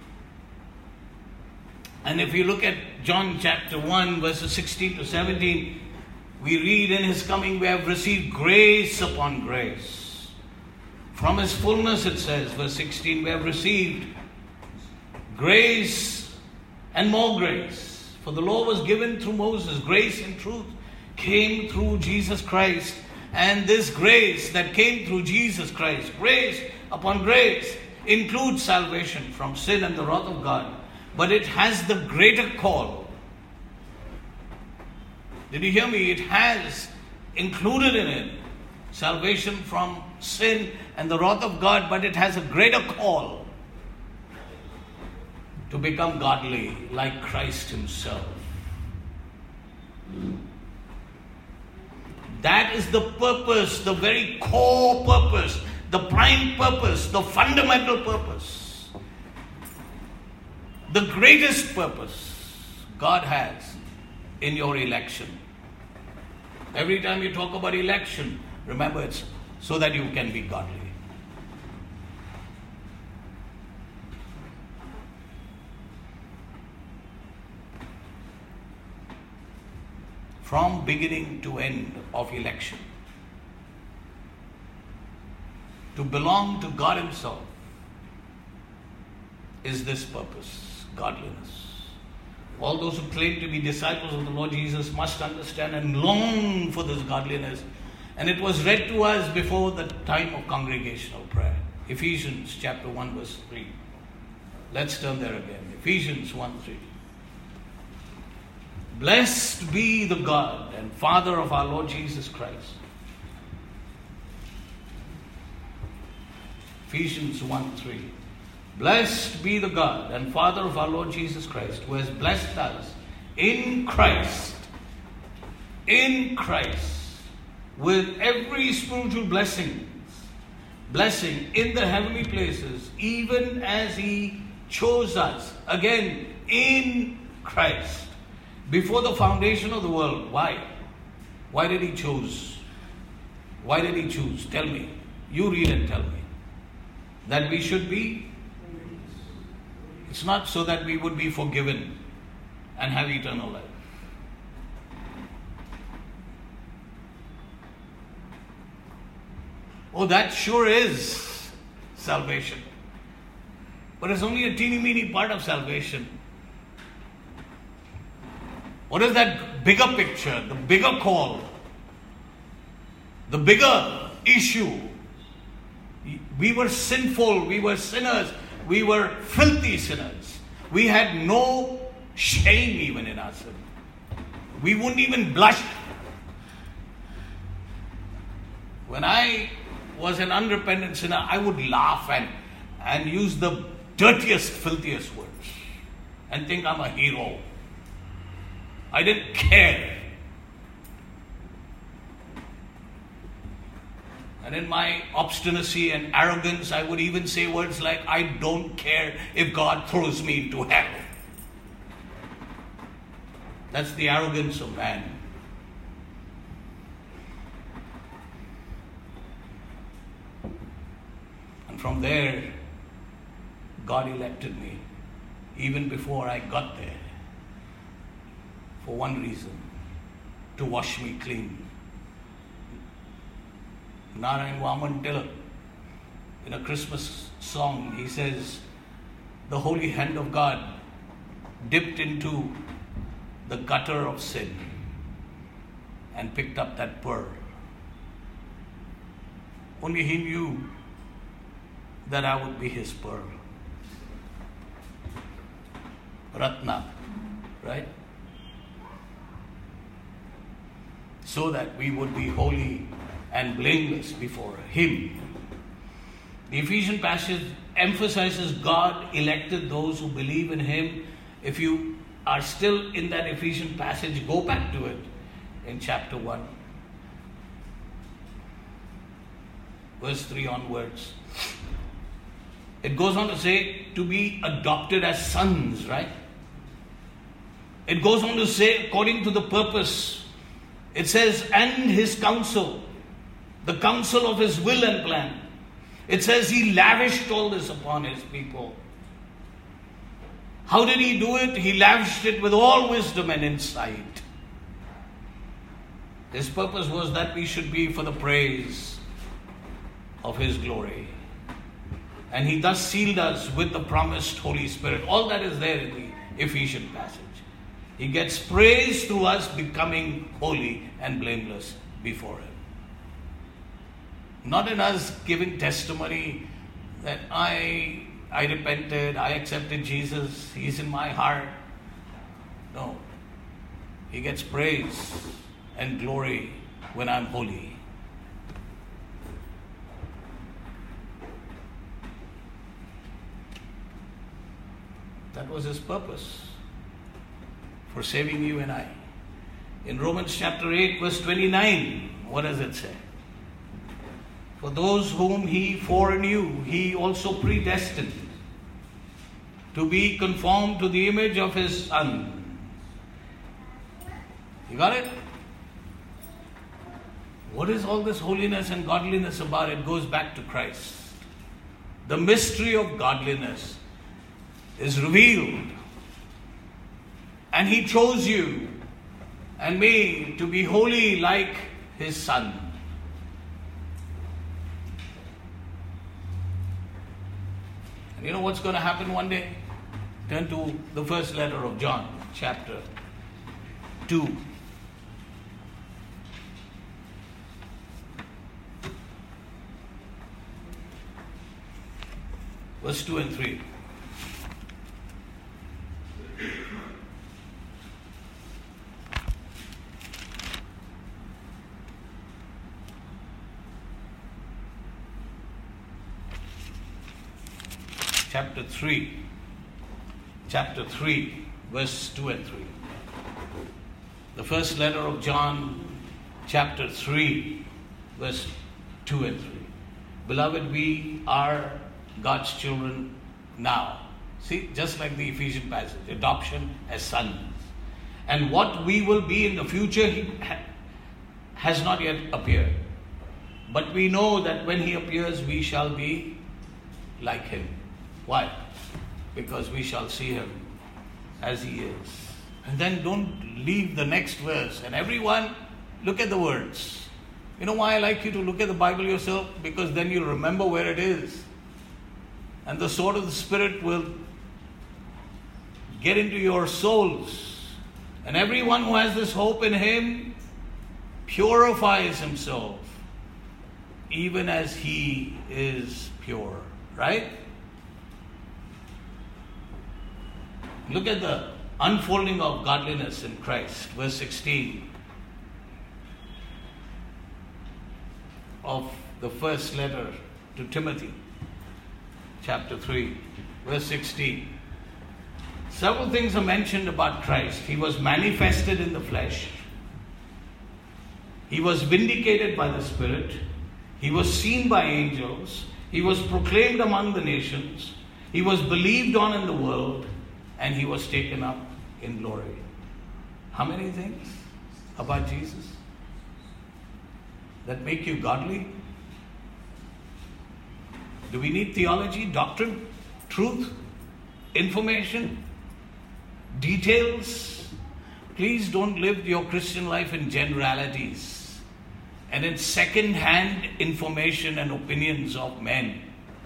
And if you look at John chapter one, verses sixteen to seventeen, we read, in his coming we have received grace upon grace. From his fullness, it says, verse sixteen, we have received grace and more grace. For the law was given through Moses. Grace and truth came through Jesus Christ. And this grace that came through Jesus Christ, grace upon grace, includes salvation from sin and the wrath of God. But it has the greater call. Did you hear me? It has included in it salvation from sin and the wrath of God, but it has a greater call to become godly like Christ himself. That is the purpose, the very core purpose, the prime purpose, the fundamental purpose, the greatest purpose God has in your election. Every time you talk about election, remember it's so that you can be godly. From beginning to end of election, to belong to God Himself is this purpose, godliness. All those who claim to be disciples of the Lord Jesus must understand and long for this godliness. And it was read to us before the time of congregational prayer. Ephesians chapter one verse three. Let's turn there again. Ephesians one three. Blessed be the God and Father of our Lord Jesus Christ. Ephesians one three. Blessed be the God and Father of our Lord Jesus Christ, who has blessed us in Christ, in Christ, with every spiritual blessing, blessing in the heavenly places, even as He chose us, again, in Christ. Before the foundation of the world. Why? Why did He choose? Why did He choose? Tell me. You read and tell me. That we should be? It's not so that we would be forgiven and have eternal life. Oh, that sure is salvation. But it's only a teeny-meeny part of salvation. What is that bigger picture, the bigger call, the bigger issue? We were sinful, we were sinners, we were filthy sinners. We had no shame even in our sin. We wouldn't even blush. When I was an unrepentant sinner, I would laugh and, and use the dirtiest, filthiest words and think I'm a hero. I didn't care. And in my obstinacy and arrogance, I would even say words like, I don't care if God throws me into hell. That's the arrogance of man. And from there, God elected me, even before I got there. For one reason, to wash me clean. Narayan Vaman Tilak, in a Christmas song, he says, the holy hand of God dipped into the gutter of sin and picked up that pearl. Only He knew that I would be His pearl. Ratna, right? So that we would be holy and blameless before Him. The Ephesian passage emphasizes God elected those who believe in Him. If you are still in that Ephesian passage, go back to it in chapter one. Verse three onwards. It goes on to say to be adopted as sons, right? It goes on to say according to the purpose. It says, and His counsel, the counsel of His will and plan. It says He lavished all this upon His people. How did He do it? He lavished it with all wisdom and insight. His purpose was that we should be for the praise of His glory. And He thus sealed us with the promised Holy Spirit. All that is there in the Ephesian passage. He gets praise through us becoming holy and blameless before Him. Not in us giving testimony that I, I repented, I accepted Jesus, He's in my heart. No. He gets praise and glory when I'm holy. That was His purpose for saving you and I. In Romans chapter eight verse twenty-nine, what does it say? For those whom He foreknew, He also predestined to be conformed to the image of His Son. You got it? What is all this holiness and godliness about? It goes back to Christ. The mystery of godliness is revealed. And He chose you and me to be holy like His Son. And you know what's going to happen one day? Turn to the first letter of John, chapter two. Verse two and three. Chapter three. Chapter three, verse two and three. The first letter of John, chapter three, verse two and three. Beloved, we are God's children now. See, just like the Ephesian passage, adoption as sons. And what we will be in the future ha- has not yet appeared. But we know that when He appears, we shall be like Him. Why? Because we shall see Him as He is. And then don't leave the next verse. And everyone, look at the words. You know why I like you to look at the Bible yourself? Because then you'll remember where it is. And the sword of the Spirit will get into your souls. And everyone who has this hope in Him purifies himself, even as He is pure. Right? Look at the unfolding of godliness in Christ. Verse sixteen of the first letter to Timothy. Chapter three, verse sixteen. Several things are mentioned about Christ. He was manifested in the flesh. He was vindicated by the Spirit. He was seen by angels. He was proclaimed among the nations. He was believed on in the world. And He was taken up in glory. How many things about Jesus that make you godly? Do we need theology, doctrine, truth, information, details? Please don't live your Christian life in generalities and in second-hand information and opinions of men,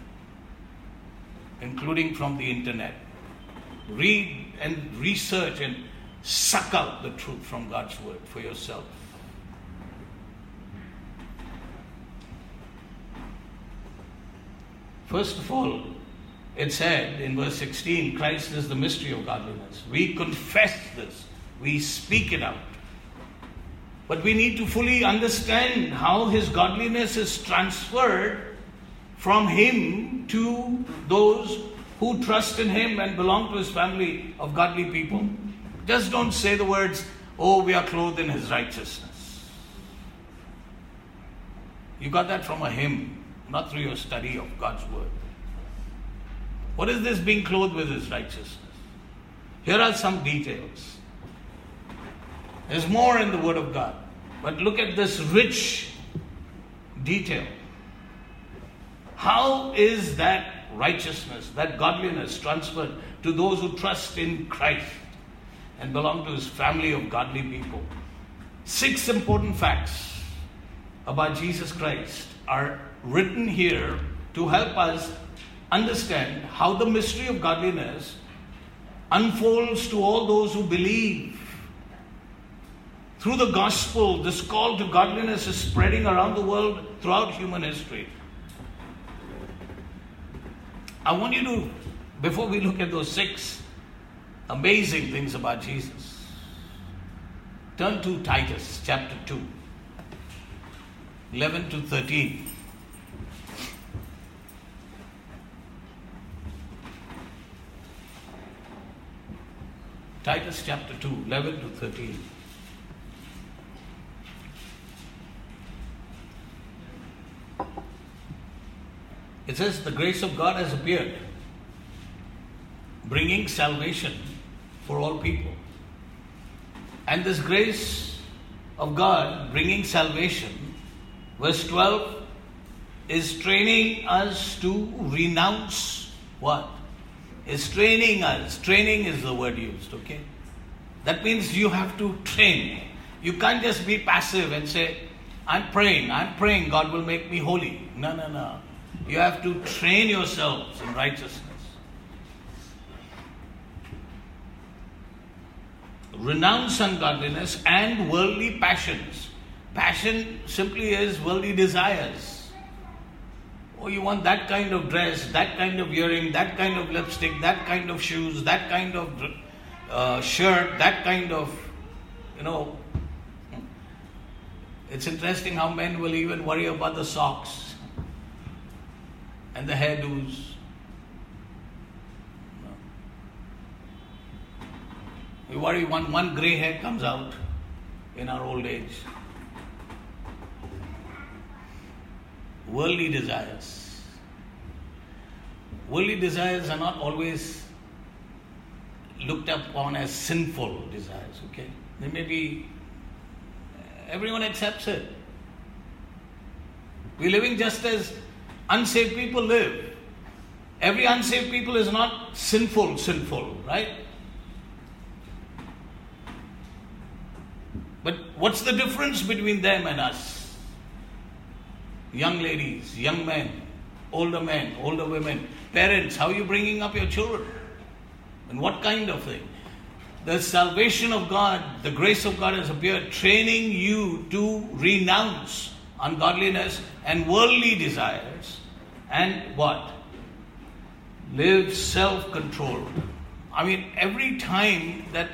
including from the internet. Read and research and suck out the truth from God's Word for yourself. First of all, it said in verse sixteen, Christ is the mystery of godliness. We confess this. We speak it out. But we need to fully understand how His godliness is transferred from Him to those who trust in Him and belong to His family of godly people. Just don't say the words, oh, we are clothed in His righteousness. You got that from a hymn, not through your study of God's Word. What is this being clothed with His righteousness? Here are some details. There's more in the Word of God. But look at this rich detail. How is that righteousness, that godliness transferred to those who trust in Christ and belong to His family of godly people? Six important facts about Jesus Christ are written here to help us understand how the mystery of godliness unfolds to all those who believe. Through the gospel, this call to godliness is spreading around the world throughout human history. I want you to, before we look at those six amazing things about Jesus, turn to Titus chapter two, eleven to thirteen. Titus chapter two, eleven to thirteen. It says, the grace of God has appeared, bringing salvation for all people. And this grace of God bringing salvation Verse twelve is training us to renounce what? Is training us. Training is the word used, okay? That means you have to train. You can't just be passive and say, I'm praying, I'm praying, God will make me holy. No, no, no. You have to train yourselves in righteousness. Renounce ungodliness and worldly passions. Passion simply is worldly desires. Oh, you want that kind of dress, that kind of earring, that kind of lipstick, that kind of shoes, that kind of uh, shirt, that kind of, you know. It's interesting how men will even worry about the socks and the hairdos. We worry one, one grey hair comes out in our old age. Worldly desires. Worldly desires are not always looked upon as sinful desires, okay? They may be, everyone accepts it. We're living just as unsaved people live. Every unsaved people is not sinful, sinful, right? But what's the difference between them and us? Young ladies, young men, older men, older women, parents, how are you bringing up your children? And what kind of thing? The salvation of God, the grace of God has appeared, training you to renounce ungodliness and worldly desires and what? Live self-controlled. I mean, every time that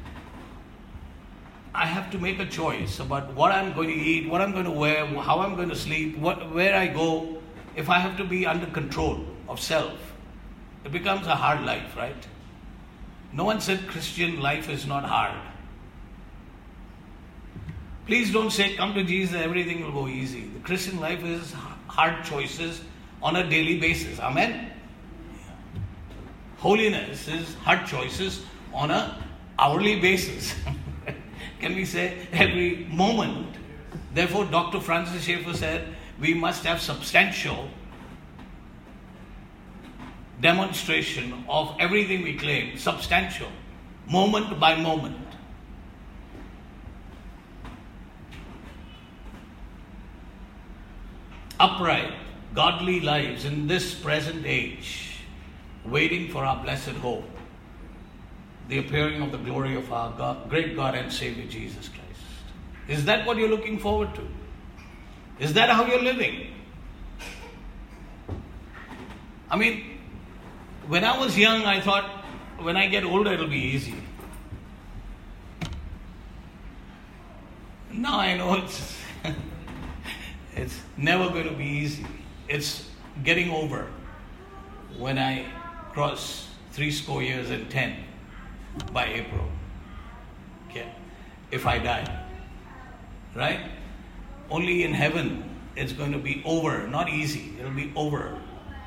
I have to make a choice about what I'm going to eat, what I'm going to wear, how I'm going to sleep, what, where I go, if I have to be under control of self, it becomes a hard life, right? No one said Christian life is not hard. Please don't say, come to Jesus, everything will go easy. The Christian life is hard choices on a daily basis. Amen? Holiness is hard choices on a hourly basis. Can we say every moment? Therefore, Doctor Francis Schaeffer said, we must have substantial demonstration of everything we claim. Substantial. Moment by moment. Upright, godly lives in this present age, waiting for our blessed hope, the appearing of the glory of our God, great God and Savior Jesus Christ. Is that what you're looking forward to? Is that how you're living? I mean, when I was young, I thought, when I get older, it'll be easy. Now I know it's, it's never going to be easy. It's getting over when I cross three score years and ten. By April, okay, if I die, right? Only in heaven it's going to be over, not easy, it'll be over.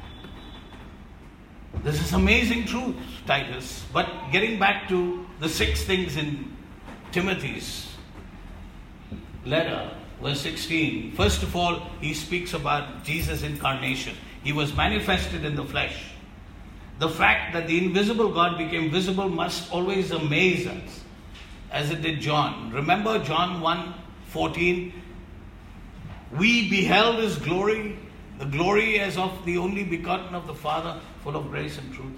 This is amazing truth, Titus. But getting back to the six things in Timothy's letter, verse sixteen, first of all, he speaks about Jesus' incarnation. He was manifested in the flesh. The fact that the invisible God became visible must always amaze us, as it did John. Remember John one fourteen? We beheld his glory, the glory as of the only begotten of the Father, full of grace and truth.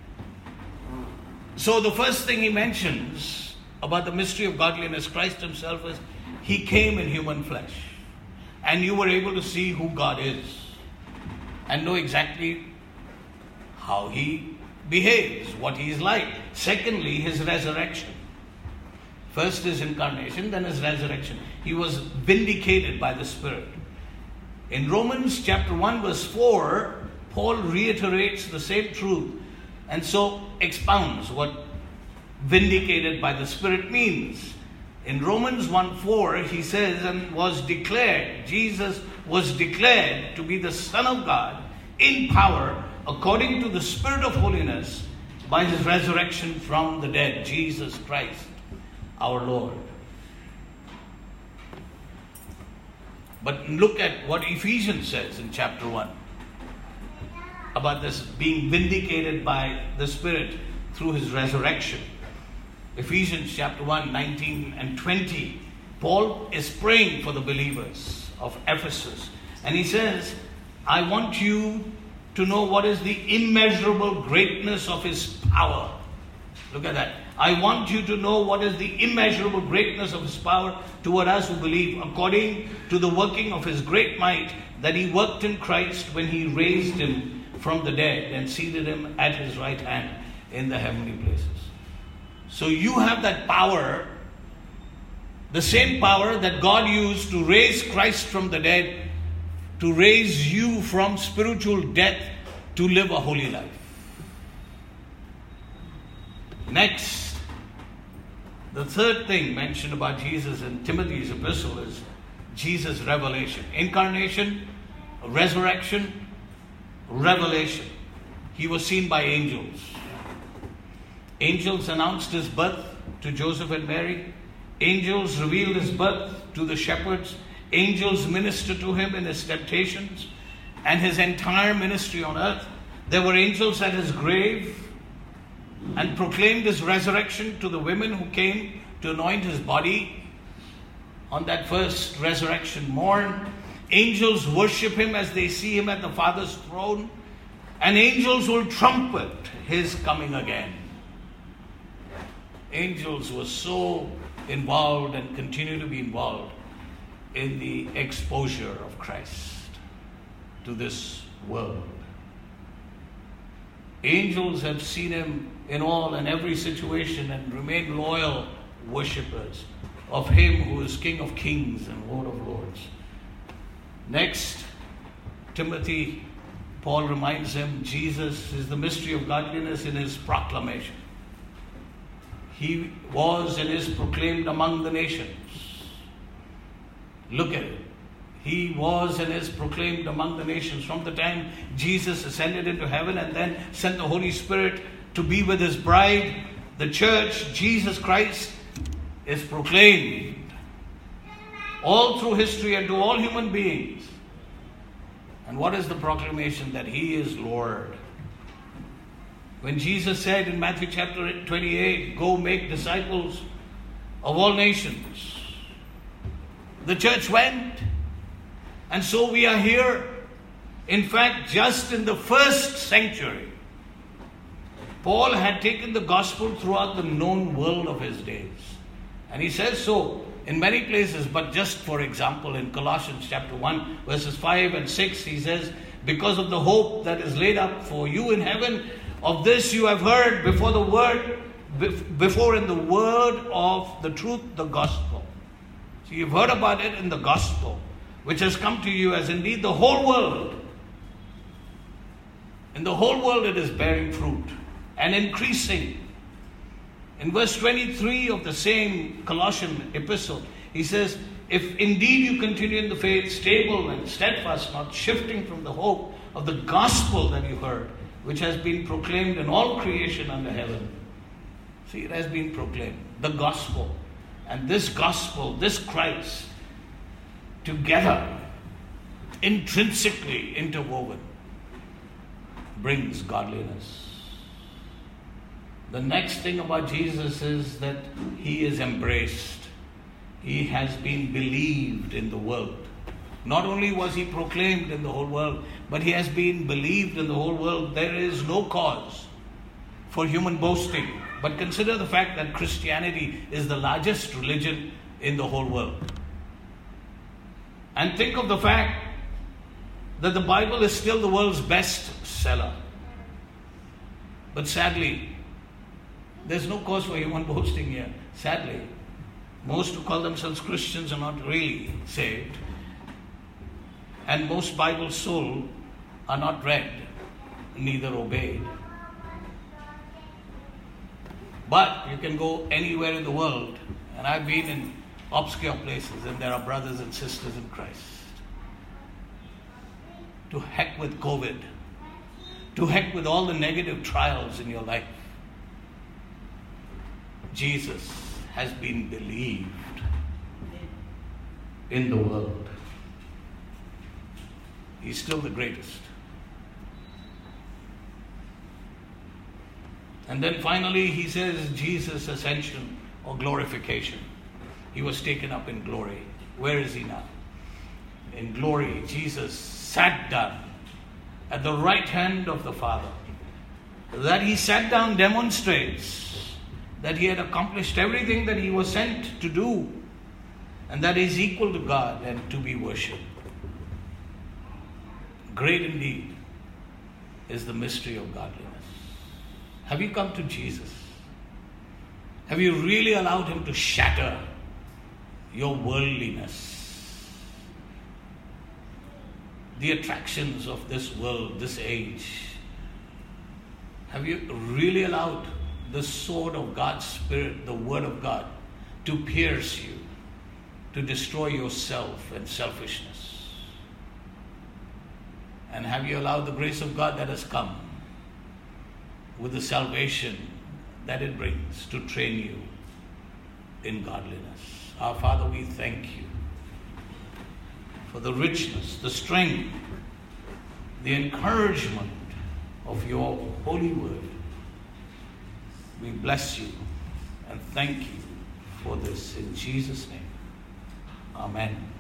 So the first thing he mentions about the mystery of godliness, Christ himself, is he came in human flesh. And you were able to see who God is and know exactly how he behaves, what he is like. Secondly, his resurrection. First his incarnation, then his resurrection. He was vindicated by the Spirit. In Romans chapter one verse four, Paul reiterates the same truth and so expounds what vindicated by the Spirit means. In Romans one four, he says, and was declared, Jesus was declared to be the Son of God in power, according to the Spirit of holiness, by his resurrection from the dead, Jesus Christ, our Lord. But look at what Ephesians says in chapter one about this being vindicated by the Spirit through his resurrection. Ephesians chapter one, nineteen and twenty. Paul is praying for the believers of Ephesus. And he says, I want you to know what is the immeasurable greatness of his power. Look at that. I want you to know what is the immeasurable greatness of his power toward us who believe, according to the working of his great might that he worked in Christ when he raised him from the dead and seated him at his right hand in the heavenly places. So you have that power, the same power that God used to raise Christ from the dead, to raise you from spiritual death to live a holy life. Next, the third thing mentioned about Jesus in Timothy's epistle is Jesus' revelation. Incarnation, resurrection, revelation. He was seen by angels. Angels announced his birth to Joseph and Mary. Angels revealed his birth to the shepherds. Angels ministered to him in his temptations and his entire ministry on earth. There were angels at his grave and proclaimed his resurrection to the women who came to anoint his body on that first resurrection morn. Angels worship him as they see him at the Father's throne. And angels will trumpet his coming again. Angels were so involved and continue to be involved in the exposure of Christ to this world. Angels have seen him in all and every situation and remain loyal worshippers of him who is King of Kings and Lord of Lords. Next, Timothy, Paul reminds him, Jesus is the mystery of godliness in his proclamation. He was and is proclaimed among the nations. Look at it. He was and is proclaimed among the nations from the time Jesus ascended into heaven and then sent the Holy Spirit to be with his bride, the church. Jesus Christ is proclaimed all through history and to all human beings. And what is the proclamation? That he is Lord. When Jesus said in Matthew chapter twenty-eight, go make disciples of all nations, the church went. And so we are here. In fact, just in the first century, Paul had taken the gospel throughout the known world of his days. And he says so in many places, but just for example, in Colossians chapter one, verses five and six, he says, because of the hope that is laid up for you in heaven, of this you have heard before the word, before in the word of the truth, the gospel. So you've heard about it in the gospel, which has come to you, as indeed the whole world. In the whole world it is bearing fruit and increasing. In verse twenty-three of the same Colossian epistle, he says, if indeed you continue in the faith, stable and steadfast, not shifting from the hope of the gospel that you heard, which has been proclaimed in all creation under heaven. See, it has been proclaimed. The gospel. And this gospel, this Christ, together, intrinsically interwoven, brings godliness. The next thing about Jesus is that he is embraced. He has been believed in the world. Not only was he proclaimed in the whole world, but he has been believed in the whole world. There is no cause for human boasting. But consider the fact that Christianity is the largest religion in the whole world. And think of the fact that the Bible is still the world's best seller. But sadly, there's no cause for human boasting here. Sadly, most who call themselves Christians are not really saved. And most Bibles sold are not read, neither obeyed. But you can go anywhere in the world, and I've been in obscure places, and there are brothers and sisters in Christ. To heck with COVID. To heck with all the negative trials in your life. Jesus has been believed in the world. He's still the greatest. And then finally he says Jesus' ascension or glorification. He was taken up in glory. Where is he now? In glory, Jesus sat down at the right hand of the Father. That he sat down demonstrates that he had accomplished everything that he was sent to do, and that he is equal to God and to be worshipped. Great indeed is the mystery of godliness. Have you come to Jesus? Have you really allowed him to shatter your worldliness, the attractions of this world, this age? Have you really allowed the sword of God's Spirit, the Word of God, to pierce you, to destroy yourself and selfishness? And have you allowed the grace of God that has come with the salvation that it brings to train you in godliness? Our Father, we thank you for the richness, the strength, the encouragement of your holy word. We bless you and thank you for this in Jesus' name. Amen.